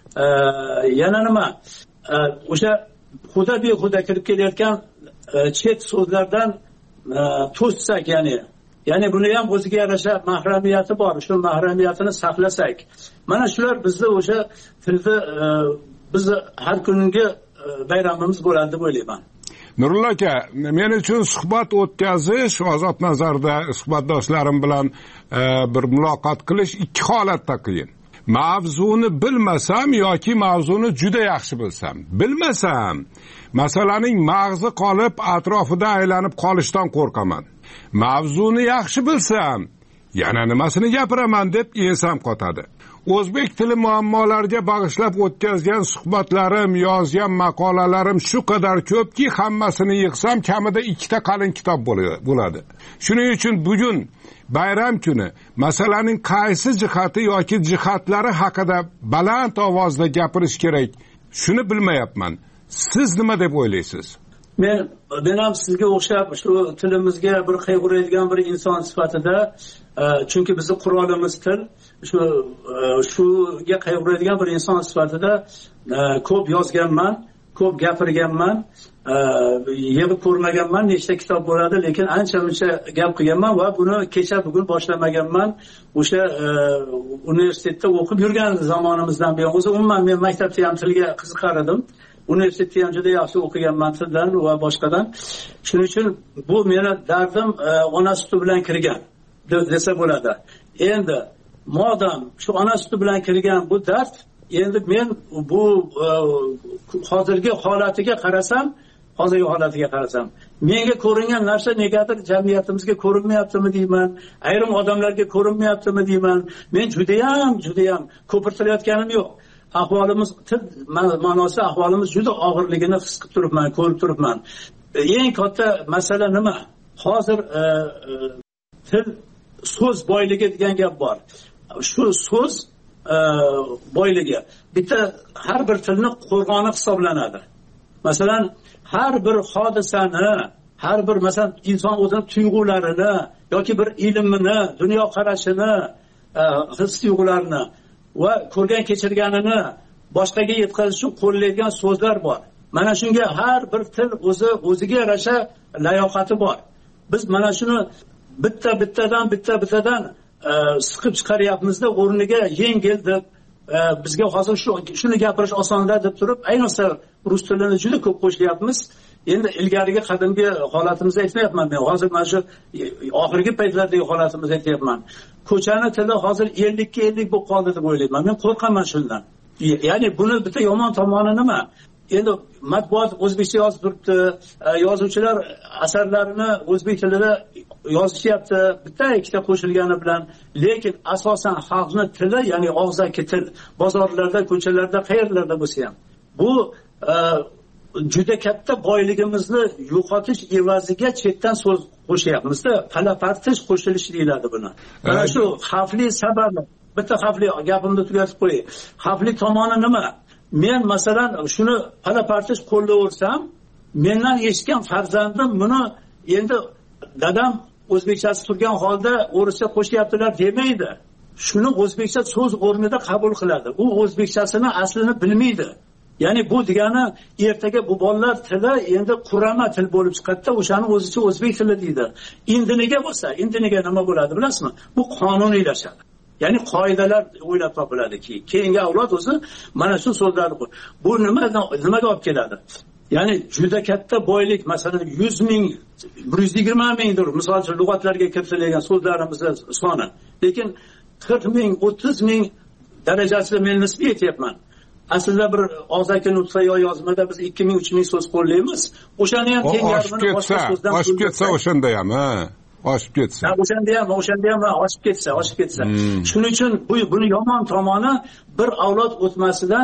yana nima? O'sha xudo behuda kirib kelayotgan chet so'zlardan to'ssak, ya'ni buni ham o'ziga yarasha mahramiyati bor. Shu mahramiyatini saqlasak, mana shular bizni o'sha tilni biz har kungi bayramimiz bo'ladi deb o'ylayman. Nurullo aka, men uchun suhbat o'tkazish, ozod nazarda suhbatdoshlarim bilan bir muloqot qilish ikki holatda qiyin. Mavzuni bilmasam yoki mavzuni juda yaxshi bilsam. Bilmasam, masalaning mag'zi qolib atrofida aylanib qolishdan qo'rqaman. Mavzuni yaxshi bilsam, yana nimasini gapiraman deb ensam qotadi. O'zbek tili muammolariga bag'ishlab o'tkazgan suhbatlarim, yozgan maqolalarim shu qadar ko'pki, hammasini yig'sam kamida 2 ta qalin kitob bo'ladi. Shuning uchun bugun bayram kuni masalaning qaysi jihati yoki jihatlari haqida baland ovozda gapirish kerak, shuni bilmayapman. Siz nima deb o'ylaysiz? Men ham sizga o'xshab shu tilimizga bir qayg'uradigan bir inson sifatida, chunki bizni qurolimiz til, shuga qayg'uradigan bir inson sifatida ko'p yozganman, ko'p gapirganman, yig'ib ko'rmaganman, nechta kitob bo'ladi, lekin ancha-muncha gap qilganman va buni kecha bugun boshlamaganman. O'sha universitetda o'qib yurgan zamonimizdan buyon, o'zi umuman men maktabda ham tilga qiziqar edim. Universitetda ham juda yaxshi o'qiganman tildan va boshqadan. Shuning uchun bu meni dardim ona suti bilan kirgan desa bo'ladi. Endi modam shu ona suti bilan kirgan bu dard, endi men bu hozirgi holatiga qarasam, menga ko'ringan narsa negadir jamiyatimizga ko'rinmayaptimi deyman, ayrim odamlarga ko'rinmayaptimi deyman. Men juda ham ko'pirtirayotganim yo'q. Ahvolimiz til ma'nosi ahvolimiz juda og'irligini his qilib turibman, ko'rib turibman. Eng katta masala nima? Hozir til so'z boyligi degan gap bor. Shu so'z boyligi bitta har bir tilni qo'rg'oni hisoblanadi. Masalan, har bir hodisani, har bir masalan inson o'zining tuyg'ularini yoki bir ilmini, dunyo qarashini, his tuyg'ularini va ko'rgan kechirganini boshqaga yetkazish uchun qo'llaydigan so'zlar bor. Mana shunga har bir til o'ziga yarasha layoqati bor. Biz mana shuni bittadan siqib chiqaryapmizda, o'rniga yengil deb bizga hozir shuni gapirish osonda deb turib, ayniqsa rus tilini juda ko'p qo'shyapmiz. Endi ilgarigi qadimgi holatimizni aytmayapman men. Hozir mana shu oxirgi paytlardagi holatimizni aytayapman. Ko'chani tili hozir 50 ga 50 bo'lib qoldi deb o'ylayman. Men qo'rqaman shundan. Ya'ni buni bitta yomon tomoni nima? Endi matbuot o'zbekcha yozib turibdi, yozuvchilar asarlarini o'zbek tilida yozishyapti bitta ikkita qo'shilgani bilan, lekin asosan xalqni tili, ya'ni og'zaki til bozorlarda, ko'chalarda, qayerlarda bo'lsa ham bu juda katta boyligimizni yo'qotish evaziga chetdan so'z qo'shyapmiz-da, palapartish qo'shilish deyiladi buni. Mana shu xavfli sababi, bitta xavfli gapimni tugatib qo'yay. Xavfli tomoni nima? Men masalan shuni palapartish qo'llaversam, mendan eshitgan farzandim buni endi dadam o'zbekchasi turgan holda o'rischa qo'shyaptilar demaydi. Shuni o'zbekcha so'z o'rnida qabul qiladi. U o'zbekchasini aslini bilmaydi. Ya'ni bu degani ertaga bu bolalar tili endi qurama til bo'lib chiqadi-da, o'shani o'zicha o'zbek tili deydi. Indiniga bo'lsa, indiniga nima bo'ladi bilasizmi? Bu qonuniylashadi. Ya'ni qoidalar o'ylab topiladiki, keyingi avlod o'zi mana shu so'zlarni bu nimaga olib keladi? Ya'ni juda katta boylik, masalan 100 ming, 120 mingdir misol uchun lug'atlarga kiritilgan so'zlarimizning soni. Lekin 40 ming, 30 ming darajasida men nisbiy aytyapman. Aslida bir og'zaki nutqa yo yozmada biz 2000, 3000 so'z qo'llaymiz. O'shani ham teng yarmini boshqa so'zdan oshib ketsa o'shanda ham, oshib ketsa. O'shanda ham oshib ketsa. Shuning uchun buni yomon tomoni bir avlod o'tmasidan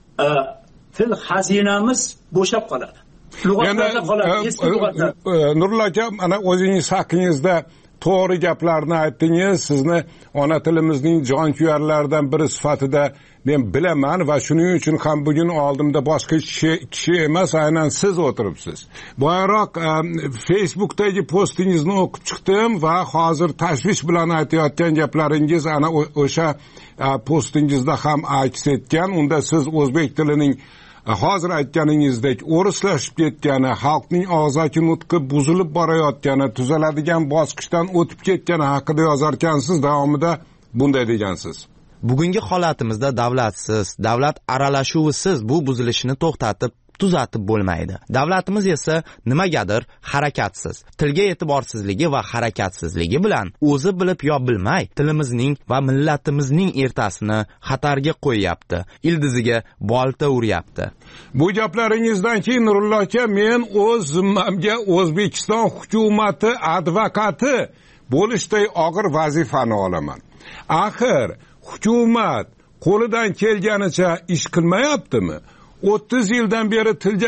til xazinamiz bo'shab qoladi. Lug'atlarda qoladi, eski lug'atlar. Nurullo aka, mana o'zingiz haqingizda to'g'ri gaplarni aytdingiz. Sizni ona tilimizning jonkuyarlaridan biri sifatida men bilaman va shuning uchun ham bugun oldimda boshqa kishi emas, aynan siz o'tiribsiz. Boyaroq Facebookdagi postingizni o'qib chiqdim va hozir tashvish bilan aytayotgan gaplaringiz ana o'sha postingizda ham aks etgan. Unda siz o'zbek tilining hozir aytganingizdek o'rislashib ketgani, xalqning og'zaki nutqi buzilib borayotgani, tuzaladigan bosqichdan o'tib ketgani haqida yozarkansiz. Davomida bunday degansiz: bugungi holatimizda davlatsiz, davlat aralashuvisiz bu buzilishni to'xtatib tuzatib bo'lmaydi. Davlatimiz esa nimagadir harakatsiz, tilga e'tiborsizligi va harakatsizligi bilan o'zi bilib yo bilmay tilimizning va millatimizning ertasini xatarga qo'yyapti, ildiziga bolta uryapti. Bu gaplaringizdan keyin Nurullo aka, men o'z zimmamga O'zbekiston hukumati advokati bo'lishday og'ir vazifani olaman. Axir hukumat qo'lidan kelganicha ish qilmayaptimi? 30 yildan beri tilga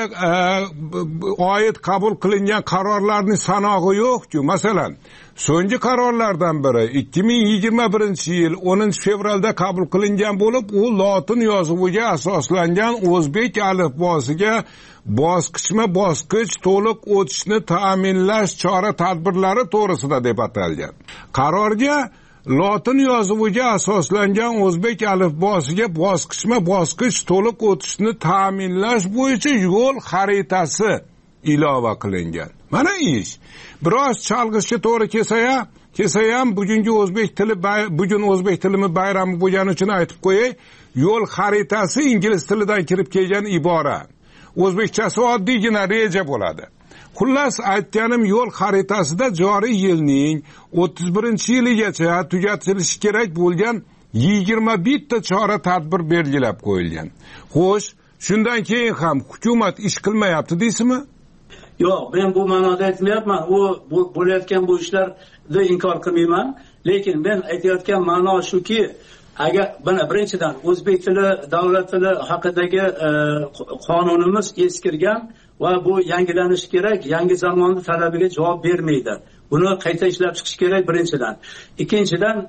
oid qabul qilingan qarorlarning sanog'i yo'q-ku. Masalan, so'nggi qarorlardan biri 2021-yil 10 fevralda qabul qilingan bo'lib, u lotin yozuviga asoslangan o'zbek alifbosiga bosqichma-bosqich to'liq o'tishni ta'minlash chora-tadbirlari to'g'risida deb atalgan. Qarorga lotin yozuviga asoslangan o'zbek alifbosiga bosqichma-bosqich to'liq o'tishni ta'minlash bo'yicha yo'l xaritasi ilova qilingan. Mana ish. Biroz chalg'ishga to'g'ri kelsa ham bugungi bugun o'zbek tilimi bayrami bo'lgani uchun aytib qo'yay, yo'l xaritasi ingliz tilidan kirib kelgan ibora. O'zbekchasi oddiygina reja bo'ladi. Xullas aytganim, yo'l xaritasida joriy yilning 31-yiligacha tugatilishi kerak bo'lgan 21 ta chora tadbir belgilab qo'yilgan. Xo'sh, shundan keyin ham hukumat ish qilmayapti deysizmi? Yo'q, men bu ma'noda aytmayapman. Bu bo'layotgan bu ishlarni inkor qilmayman, lekin men aytayotgan ma'no shuki, agar birinchidan o'zbek tili, davlat tili haqidagi qonunimiz eskirgan va bu yangilanishi kerak, yangi zamonning talabiga javob bermaydi. Buni qayta ishlab chiqish kerak birinchidan. Ikkinchidan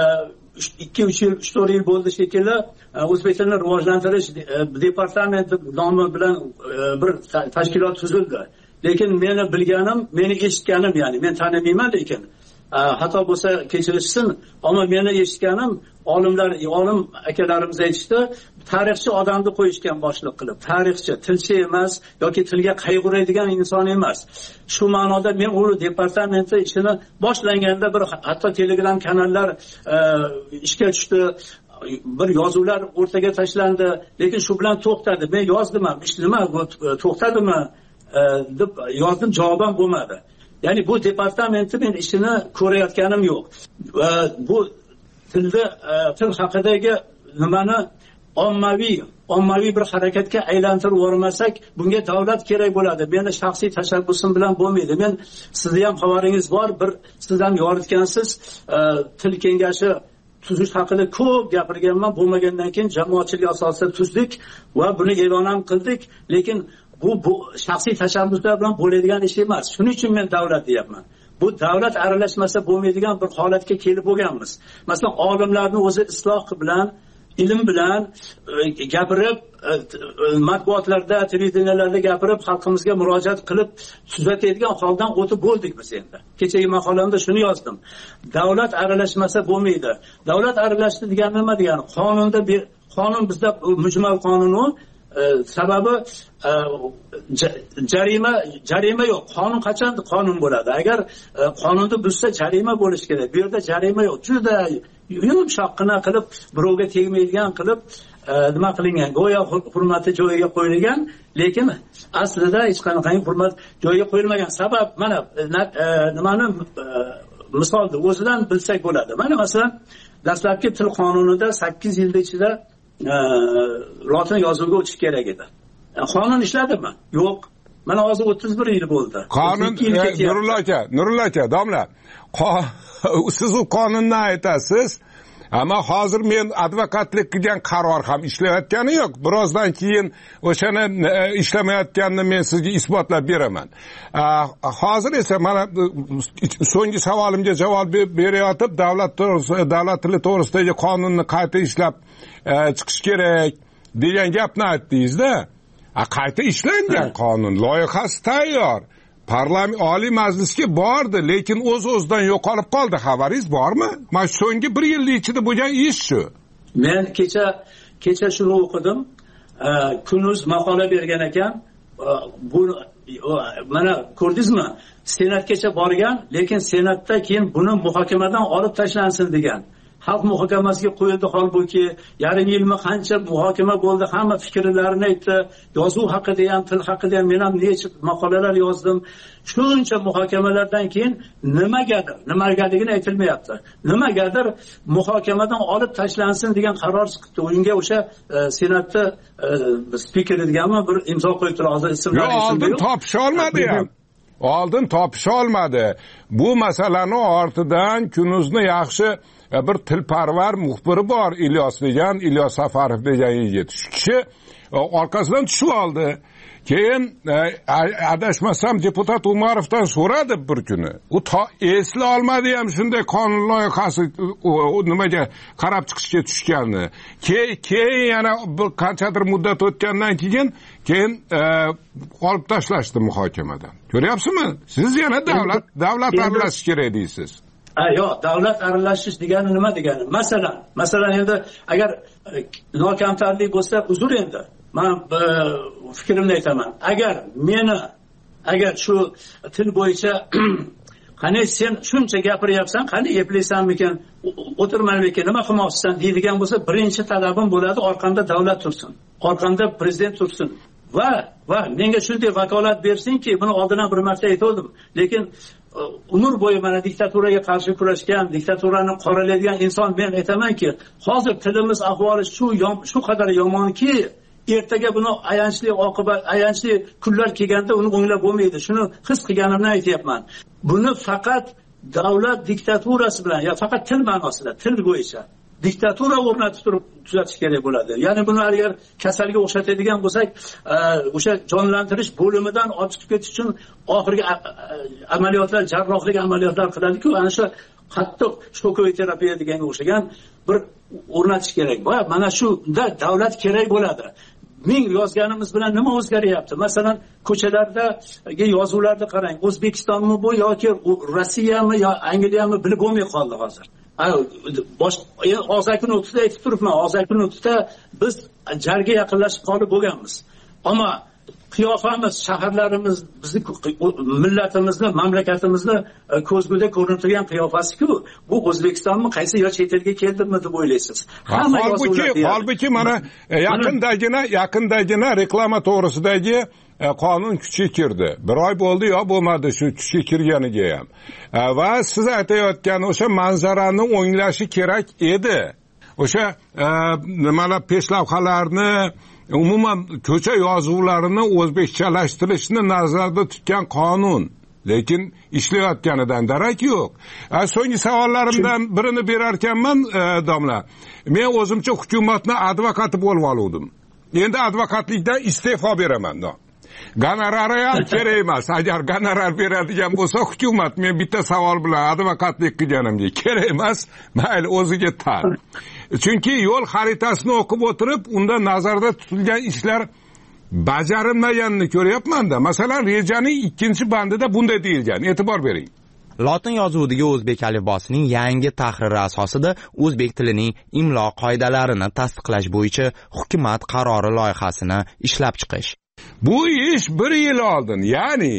2-3 yil, 3-4 yil bo'ldi shekilli o'zbek tilini rivojlantirish departamenti nomi bilan bir tashkilot tuzildi. Lekin meni bilganim, meni eshitganim, ya'ni men tanimayman, lekin xato bo'lsa kechirishsin, ammo meni eshitganim, olim akalarimiz aytishdi, tarixchi odamni qo'yishgan boshliq qilib. Tarixchi, tilchi emas yoki tilga qayg'uradigan inson emas. Shu ma'noda men u departamenti ishini boshlanganda bir hatto Telegram kanallar ishga tushdi. Bir yozuvlar o'rtaga tashlandi, lekin shu bilan to'xtadi. Men yozdim, ish nima to'xtadimi deb yozdim, javoban bo'lmadi. Ya'ni bu departamentni men ishini ko'rayotganim yo'q. Bu til haqidagi nimani ommaviy bir harakatga aylantirib yubormasak, bunga davlat kerak bo'ladi. Meni shaxsiy tashabbusim bilan bo'lmaydi. Men sizni ham xabaringiz bor, bir siz ham yoritgansiz, til kengashi tuzish haqida ko'p gapirganman. Bo'lmagandan keyin jamoatchilik asosida tuzdik va buni e'lon ham qildik, lekin bu shaxsiy tashabbuslar bilan bo'ladigan ish emas. Shuning uchun men davlat deyapman. Bu davlat aralashmasa bo'lmaydigan bir holatga kelib bo'lganmiz. Masalan, olimlarni o'zi isloh bilan, ilm bilan gapirib, matbuotlarda, televideniyalarda gapirib, xalqimizga murojaat qilib tuzatadigan holdan o'tib bo'ldik biz endi. Kechagi maqolamda shuni yozdim. Davlat aralashmasa bo'lmaydi. Davlat aralashdi degani nima degani? Qonun bizda mujmal qonun, sababi jarima yo'q. Qonun qachon qonun bo'ladi? Agar qonunni buzsa jarima bo'lishi kerak. Bu yerda jarima yo'q. Juda yumshoqqina qilib, birovga tegmaydigan qilib nima qilingan? Go'yo hurmati joyiga qo'yilgan, lekin aslida hech qanday hurmat joyiga qo'yilmagan. Sabab mana nimani misolni o'zidan bilsak bo'ladi. Mana masalan, dastlabki til qonunida 8 yil ichida lotin yozuviga o'tish kerak edi. Qonun ishladimi? Yo'q. Mana hozir 31 yil bo'ldi. Qonun Nurulla aka, domla. Siz u qonunni aytasiz, ammo hozir men advokatlik qilgan qaror ham ishlayotgani yo'q. Birozdan keyin o'shani ishlamayotganini men sizga isbotlab beraman. Hozir esa mana so'nggi savolimga javob berayotib, davlat tili to'g'risidagi qonunni qayta ishlab chiqish kerak degan gapni aytdingiz-da. Qayta ishlangan qonun loyihasi tayyor. Parlament Oliy Majlisga bordi, lekin o'z-o'zidan yo'qolib qoldi. Xabaringiz bormi? Mana so'nggi 1 yil ichida bo'lgan ish shu. Men kecha shuni o'qidim. Kunuz maqola bergan ekan. Bu mana ko'rdingizmi? Senatgacha borgan, lekin senatda keyin buni muhokamadan olib tashlansin degan. Xalq muhokamasiga qo'yildi, holbuki yarim yilmi qancha muhokama bo'ldi, hamma fikrlarini aytdi. Yozuv haqida ham, til haqida ham men ham necha maqolalar yozdim. Shuncha muhokamalardan keyin nimagaligini aytilmayapti. Nimagadir muhokamadan olib tashlansin degan qaror chiqdi. Unga o'sha senatda spikeri deganmi bir imzo qo'yibdi. Hozir ismlari oldin topisha olmadi ham. Oldin topisha olmadi. Bu masalani ortidan Kunuzni yaxshi bir tilparvar muxbiri bor, Ilyos Safarov degan yigit. Shu kishi orqasidan tushib oldi. Keyin adashmasam deputat Umarovdan so'radi bir kuni. U esla olmadi ham shunday qonun loyihasi nimaga qarab chiqishga tushganini. Keyin yana bir qanchadir muddat o'tgandan keyin olib tashlashdi muhokamadan. Ko'ryapsizmi? Siz yana davlat aralashish kerak deysiz. Yo'q, davlat aralashish degani nima degani? Masalan endi agar nokamtarlik bo'lsa, uzr endi. Men fikrimni aytaman. Agar shu til bo'yicha qani sen shuncha gapiryapsan, qani eplaysanmikin, o'tirmaymikin, nima qilmoqchisan deydigan bo'lsa, birinchi talabim bo'ladi, orqamda davlat tursin, orqamda prezident tursin. Va menga shunday vakolat bersinki, buni oldindan bir marta aytdim, lekin umr bo'yi mana diktaturaga qarshi kurashgan, diktaturani qoralaydigan inson men aytamanki, hozir tilimiz ahvoli shu qadar yomonki, ertaga buni ayanchli kunlar kelganda uni o'nglab bo'lmaydi. Shuni his qilganimdan aytyapman. Buni faqat davlat diktaturasi bilan, ya faqat til ma'nosida, til bo'yicha diktatura o'rnatib turib tuzatish kerak bo'ladi. Ya'ni buni agar kasalga o'xshatadigan bo'lsak, o'sha jonlantirish bo'limidan olib chiqib ketish uchun oxirgi amaliyotlar, jarrohlik amaliyotlar qiladi-ku, ana shu qattiq shokoviy terapiya deganga o'xshagan bir o'rnatish kerak. Va mana shunda davlat kerak bo'ladi. Men yozganimiz bilan nima o'zgaryapti? Masalan, ko'chalardagi yozuvlarni qarang. O'zbekistonmi bu yoki Rossiyami yo Angliyami bilib bo'lmay qoldi hozir. Og'zaki nutqda aytib turibman. Og'zaki nutqda biz jarga yaqinlashib qolib bo'lganmiz. Ammo qiyofamiz, shaharlarimiz, bizni millatimizni, mamlakatimizni ko'zguda ko'rinib turgan qiyofasi-ku. Bu O'zbekistonmi, qaysi yo chet elga keldimi deb o'ylaysiz? Holbuki mana yaqindagina reklama to'g'risidagi qonun kuchga kirdi. Bir oy bo'ldi yo bo'lmadi shu kuchga kirganiga ham. Va siz aytayotgan o'sha manzarani o'nglashi kerak edi. o'sha nimalar peshlavhalarni umuman ko'cha yozuvlarini o'zbekchalashtirishni nazarda tutgan qonun, lekin ishlayotganidan darak yo'q. So'nggi savollarimdan birini berar ekanman, domla. Men o'zimcha hukumatning advokati bo'lib oldim. Endi advokatlikdan iste'fo beraman. Gonorari ham kerak emas. Agar gonorar beradigan bo'lsa hukumat, men bitta savol bilan advokatlik qilganimga kerak emas, mayli o'ziga tan. Chunki yo'l xaritasini o'qib o'tirib, unda nazarda tutilgan ishlar bajarilmaganini ko'ryapman-da. Masalan, rejaning 2-bandida bunday deyilgan. E'tibor bering. Lotin yozuvidagi o'zbek alifbosining yangi tahriri asosida o'zbek tilining imlo qoidalarini tasdiqlash bo'yicha hukumat qarori loyihasini ishlab chiqish. Bu ish 1 yil oldin, ya'ni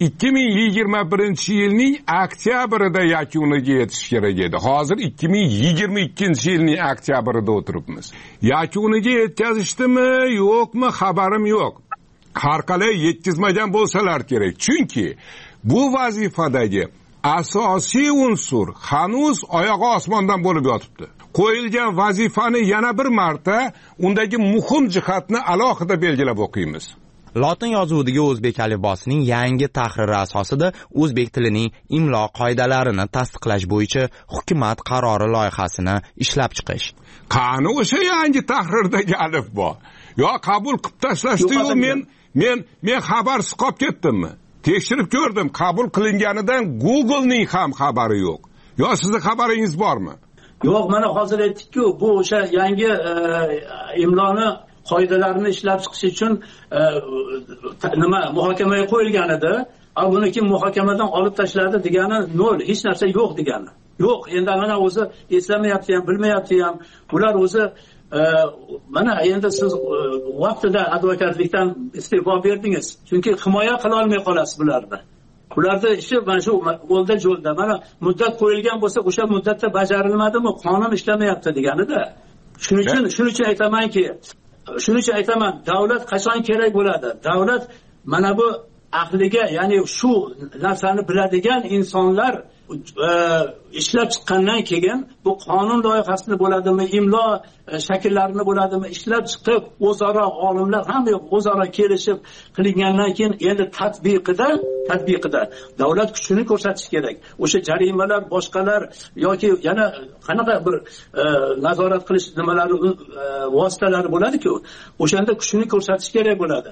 2021-yilning oktyabrida yakuniga yetish kerak edi. Hozir 2022-yilning oktyabrida o'tiribmiz. Yakuniga yetkazishdimi, yo'qmi, xabarim yo'q. Har qalay yetkazmagan bo'lsalar kerak. Chunki bu vazifadagi asosiy unsur hanuz oyog'i osmondan bo'lib yotibdi. Qo'yilgan vazifani yana bir marta undagi muhim jihatni alohida belgilab o'qiymiz. Lotin yozuvidagi o'zbek alifbosining yangi tahriri asosida o'zbek tilining imlo qoidalarini tasdiqlash bo'yicha hukumat qarori loyihasini ishlab chiqish. Qani o'sha yangi tahrirdagi alifbo? Yo qabul qilib tashlashdi-yu, men xabarsiz qolib ketdimmi? Tekshirib ko'rdim, qabul qilinganidan Google'ning ham xabari yo'q. Yo sizning xabaringiz bormi? Yo'q, mana hozir aytdik-ku, bu o'sha yangi imloni qoidalarini ishlab chiqish uchun muhokamaga qo'yilgan edi. Buni kim muhokamadan olib tashladi degani nol, hech narsa yo'q degani. Yo'q, endi mana o'zi eslamayapti ham, bilmayapti ham. Ular o'zi mana endi siz vaqtida advokatlikdan iste'fo berdingiz. Chunki himoya qila olmay qolasiz bularni. Ularda ishi mana shu o'lda jo'lda. Mana muddat qo'yilgan bo'lsa, o'sha muddatda bajarilmadimi, qonun ishlamayapti deganida. Shuning uchun aytaman, davlat qachon kerak bo'ladi? Davlat mana bu ahliga, ya'ni shu narsani biladigan insonlar ishlab chiqqandan keyin bu qonun loyihasini bo'ladimi, imlo shakllarini bo'ladimi ishlab chiqib, o'zaro olimlar ham o'zaro kelishib qilingandan keyin endi tatbiqida davlat kuchini ko'rsatish kerak. O'sha jarimalar, boshqalar yoki yana qanaqa bir nazorat qilish nimalari vositalari bo'ladi-ku, o'shanda kuchini ko'rsatish kerak bo'ladi.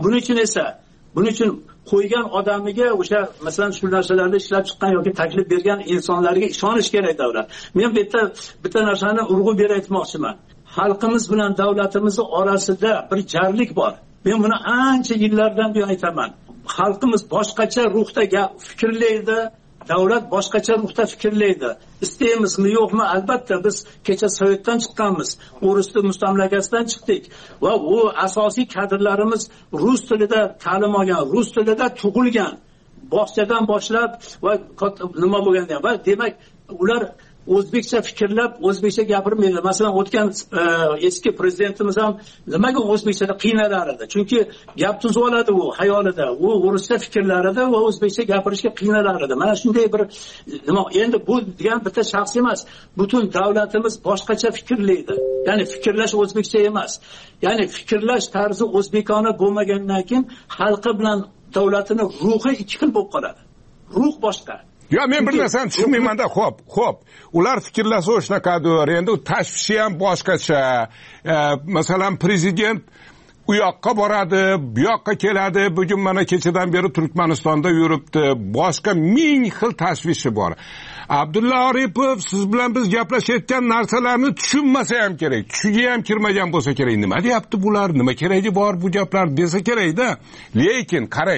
Buning uchun qo'ygan odamiga o'sha masalan shu narsalarni ishlab chiqqan yoki taklif bergan insonlarga ishonish kerak davlat. Men bitta narsani urg'u berib aytmoqchiman. Xalqimiz bilan davlatimiz orasida bir jarlik bor. Men buni ancha yillardan beri aytaman. Xalqimiz boshqacha ruhda fikrlaydi, davlat boshqacha ruhda fikrlaydi. İsteymizmi yo'qmi? Albatta biz kecha Sovetdan chiqqanmiz, O'riston mustamlakasidan chiqdik va u asosiy kadrlarimiz rus tilida ta'lim olgan, rus tilida tug'ilgan, bog'chadan boshlab va nima bo'lganda va demak ular o'zbekcha fikrlab, o'zbekcha gapirmaydi. Masalan, o'tgan eski prezidentimiz ham nimaga o'zbekchada qiynalar edi? Chunki gap tuzib oladi u xayolida, u o'rischa fikrlarida va o'zbekcha gapirishga qiynalar edi. Mana shunday bir nima, endi bu degan bitta shaxs emas. Butun davlatimiz boshqacha fikrlaydi. Ya'ni fikrlash o'zbekcha emas. Ya'ni fikrlash tarzi o'zbekona bo'lmagandan keyin xalqi bilan davlatini ruhi ikki xil bo'lib qoladi. Ruh boshqa. Yo, men bir narsani tushunmayman-da. Xo'p. Ular fikrlasa o'shnaqadir. Endi u tashvishi ham boshqacha. Masalan, prezident u yoqqa boradi, bu yoqqa keladi. Bugun mana kechadan beri Turkmanistonda yuribdi. Boshqa ming xil tashvishi bor. Abdulla Aripov siz bilan biz gaplashayotgan narsalarni tushunmasa ham kerak. Tushiga ham kirmagan bo'lsa kerak. Nima deyapti bular? Nima keragi bor bu gaplar desa kerak-da. Lekin qarang.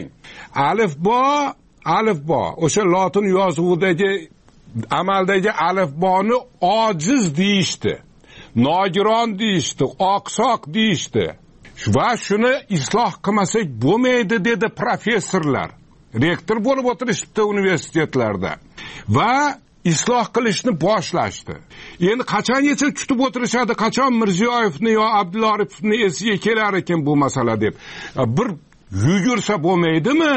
Alifbo o'sha lotin yozuvidagi amaldagi alifboni ojiz deyishdi, nogiron deyishdi, oqsoq deyishdi va shuni isloh qilmasak bo'lmaydi dedi professorlar. Rektor bo'lib o'tirishdi universitetlarda va isloh qilishni boshlashdi. Endi qachongacha kutib o'tirishadi, qachon Mirziyoyevni yo Abdulla Aripovni esiga kelar ekan bu masala deb. Bir yugursa bo'lmaydimi?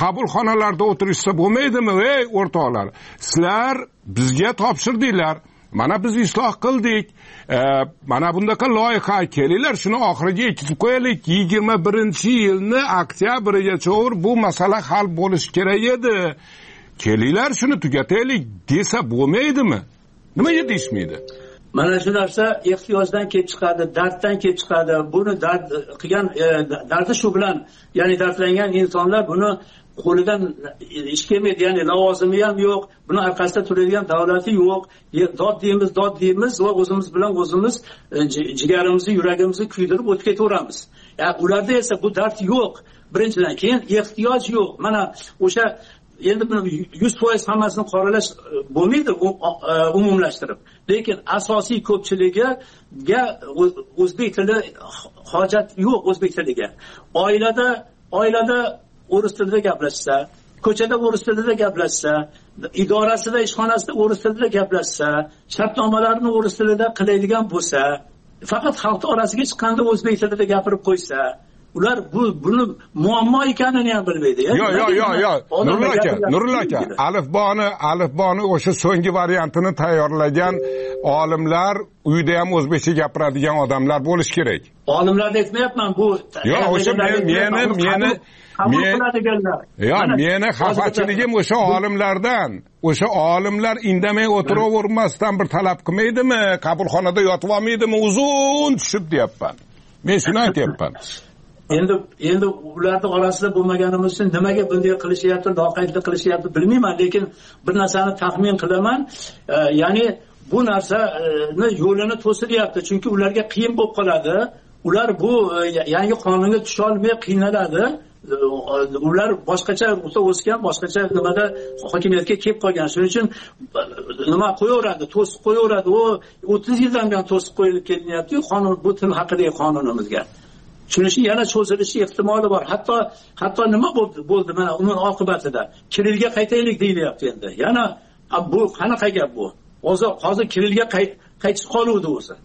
Qabulxonalarda o'tirishsa bo'lmaydimi? Ey o'rtoqlar, sizlar bizga topshirdinglar mana biz isloh qildik, mana bundaqa loyiha kelinglar, shuni oxiriga yetkazib qo'yaylik, 21-yilni oktyabrigacha bu masala hal bo'lishi kerak edi, kelinglar shuni tugataylik desa bo'lmaydimi? Nimaga deyishmaydi? Mana shu narsa ehtiyojdan kelib chiqadi, darddan kelib chiqadi. Buni dard qilgan dardi shu bilan, ya'ni dardlangan insonlar buni qo'lidan ish kelmaydi, ya'ni lavozimi ham yo'q, buni orqasida turadigan davlati yo'q. Dod deymiz va o'zimiz bilan o'zimiz jigarimizni, yuragimizni kuydirib o'tib ketaveramiz. Ularda esa bu dard yo'q. Birinchidan, keyin ehtiyoj yo'q. Mana o'sha endi buni 100% hammasini qoralash bo'lmaydi, umumlashtirib. Lekin asosiy ko'pchiligiga o'zbek tili hojat yo'q, o'zbek tiliga. Oilada o'ris tilida gaplashsa, ko'chada o'ris tilida gaplashsa, idorasida, ishxonasida o'ris tilida gaplashsa, shartnomalarni o'ris tilida qiladigan bo'lsa, faqat xalq orasiga chiqqanda o'zbek tilida gapirib qo'ysa, ular buni muammo ekanini ham bilmaydi. Yo'q. Nurullo aka, alifboni o'sha so'nggi variantini tayyorlagan olimlar, uyda ham o'zbekcha gapiradigan odamlar bo'lish kerak. Olimlarni aytmayapman, bu. Yo'q, o'sha meni xafachiligim o'sha olimlardan. O'sha olimlar indamay o'tiravermasdan bir talab qilmaydimi? Qabulxonada yotib olmaydimi? Uzun tushib deyapman. Men shuni aytyapman. Endi ularning orasida bo'lmaganimiz uchun nimaga bunday qilishyapti, loqaydlik qilishyapti bilmayman, lekin bir narsani taxmin qilaman, ya'ni bu narsani yo'lini to'silyapti, chunki ularga qiyin bo'lib qoladi. Ular bu yangi qonunga tusha olmay qiynaladi. Ular boshqacha o'sgan, boshqacha nimada hokimiyatga kelib qolgan. Shuning uchun nima qo'yaveradi, to'sib qo'yaveradi. U 30 yildan buyon to'sib qo'yilib kelyapti qonun, bu til haqidagi qonunimizga. Shuning uchun yana cho'zilishi ehtimoli bor. Hatto nima bo'ldi mana uning oqibatida Kirilga qaytaylik deyilyapti endi. Yana bu qanaqa gap bu? Hozir Kirilga qaytib qoluvdi o'zi.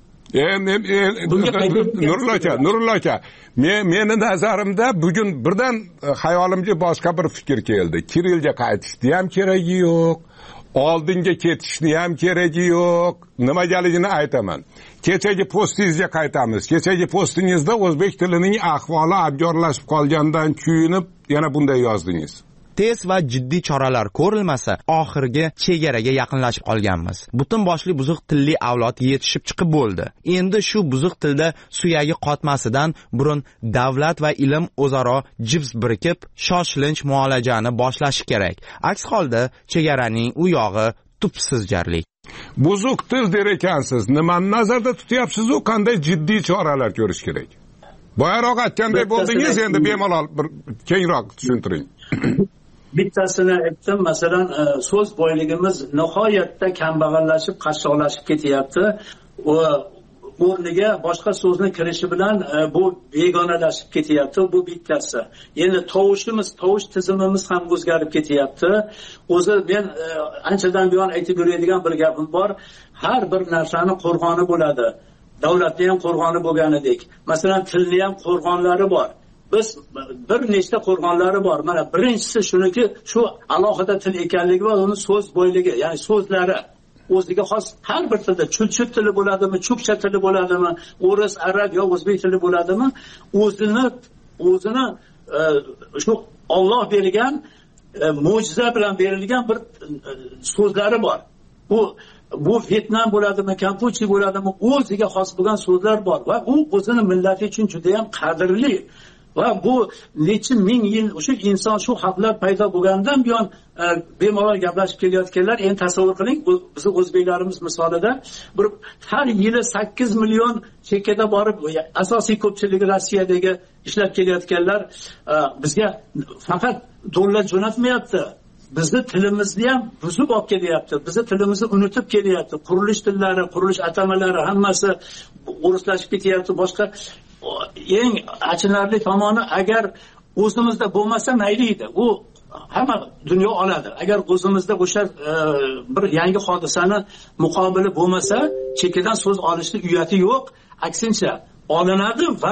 Nurullo aka, meni nazarimda bugun birdan xayolimga boshqa bir fikr keldi. Kirilga qaytishni ham keragi yo'q, oldinga ketishni ham keragi yo'q. Nimagaligini aytaman. Kechagi postingizga qaytamiz. Kechagi postingizda o'zbek tilining ahvoli abgorlashib qolgandan kuyinib yana bunday yozdingiz. Tez va jiddiy choralar ko'rilmasa, oxirgi chegaraga yaqinlashib qolganmiz. Butun boshli buzuq tilli avlod yetishib chiqib bo'ldi. Endi shu buzuq tilda suyagi qotmasidan burun davlat va ilm o'zaro jibs birikib, shoshilinch muolajani boshlashi kerak. Aks holda chegaraning u yog'i tubsizjarlik. Buzuq til der ekansiz. Nimani nazarda tutyapsiz, u qanday jiddiy choralar ko'rish kerak? Boyaroq aytganday bo'ldingiz, endi bemalol bir kengroq tushuntiring. Bittasini aytdim, masalan, so'z boyligimiz nihoyatda kambag'allashib, qashshoqlashib ketyapti. O'rniga boshqa so'zni kirishi bilan bu begonalashib ketyapti. Bu bittasi. Endi tovush tizimimiz ham o'zgarib ketyapti. O'zi men anchadan buyon aytib yuradigan bir gapim bor. Har bir narsani qo'rg'oni bo'ladi. Davlatda ham qo'rg'oni bo'lganidek. Masalan, tilni ham qo'rg'onlari bor. Biz bir nechta qo'rg'onlari bor. Mana birinchisi shuniki, shu alohida til ekanligi va uni so'z boyligi, ya'ni so'zlari o'ziga xos har bir tilda, chulchut tili bo'ladimi, chukcha tili bo'ladimi, o'ris, arab yo o'zbek tili bo'ladimi, o'zini shu Alloh bergan mo'jiza bilan berilgan bir so'zlari bor. Bu Vyetnam bo'ladimi, Kampuchiya bo'ladimi, o'ziga xos bo'lgan so'zlar bor va u o'zini millati uchun juda ham qadrli. Va bu necha ming yil o'sha inson, shu xalqlar paydo bo'lgandan buyon bemalol gaplashib kelayotganlar. Endi tasavvur qiling, bizni o'zbeklarimiz misolida bir har yili 8 million chekkada borib, asosiy ko'pchiligi Rossiyadagi ishlab kelayotganlar bizga faqat dollar jo'natmayapti. Bizni tilimizni ham buzib olib kelyapti. Bizni tilimizni unutib kelyapti. Qurilish tillari, qurilish atamalari hammasi o'rislashib ketyapti. Boshqa eng achinarli tomoni, agar o'zimizda bo'lmasa mayli edi. U hamma dunyo oladi. Agar o'zimizda o'sha bir yangi hodisani muqobili bo'lmasa, chekkadan so'z olishning uyati yo'q. Aksincha olinadi va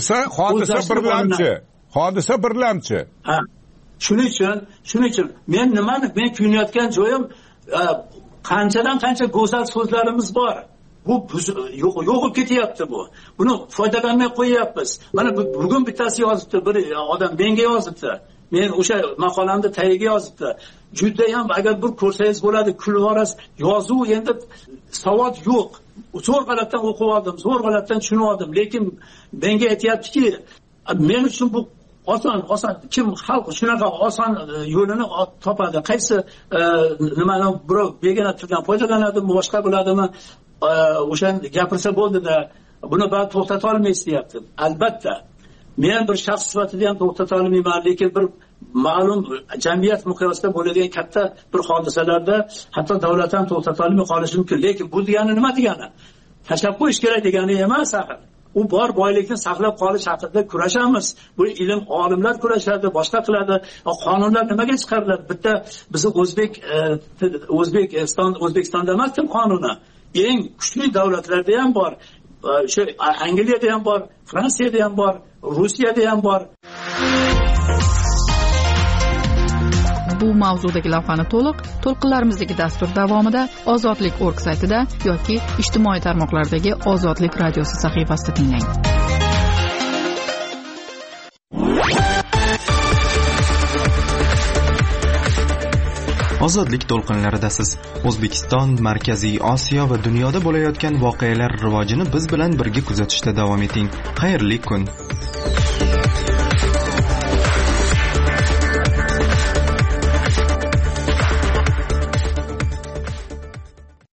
hodisa birlamchi. Shuning uchun men kuyinayotgan joyim qanchadan qancha go'zal so'zlarimiz bor. Bu yo'qib ketyapti bu. Buni foydalanmay qo'yyapmiz. Mana bugun bittasi yozibdi, bir odam menga yozibdi. Men o'sha maqolamda tagiga yozibdi. Juda ham agar bir ko'rsangiz bo'ladi, kulib olasiz. Yozuv endi savod yo'q. Zo'r g'alatdan o'qib oldim, zo'r g'alatdan tushunib oldim, lekin menga aytayaptiki, men uchun bu oson kim xalq shunaqa oson yo'lini topadi? Qaysi nimani birov begona turgan foydalanadimi, boshqa bo'ladimi? O'shan gapirsa bo'ldida buni bari to'xtata olmaysiz deyapti. Albatta men bir shaxs sifatida ham to'xtata olmayman, lekin bir ma'lum jamiyat miqyosida bo'ladigan katta bir hodisalarda hatto davlat ham to'xtata olmay qolishi mumkin. Lekin bu degani nima degani? Tashlab qo'yish kerak degani emas axir. U bor boylikni saqlab qolish haqida kurashamiz. Bu ilm olimlar kurashadi, boshqa qiladi. Qonunlar nimaga chiqariladi? Bitta bizi O'zbekistonda emas qonuni. Eng kuchli davlatlarda ham bor. Shu Angliyada ham bor, Fransiyada ham bor, Rusiyada ham bor. Bu mavzudagi lavhani to'lqinlarimizdagi dastur davomida ozodlik.org saytida yoki ijtimoiy tarmoqlardagi Ozodlik radiosi sahifasida tinglang. Ozodlik to'lqinlaridasiz. O'zbekiston, Markaziy Osiyo va dunyoda bo'layotgan voqealar rivojini biz bilan birga kuzatishda davom eting. Xayrli kun.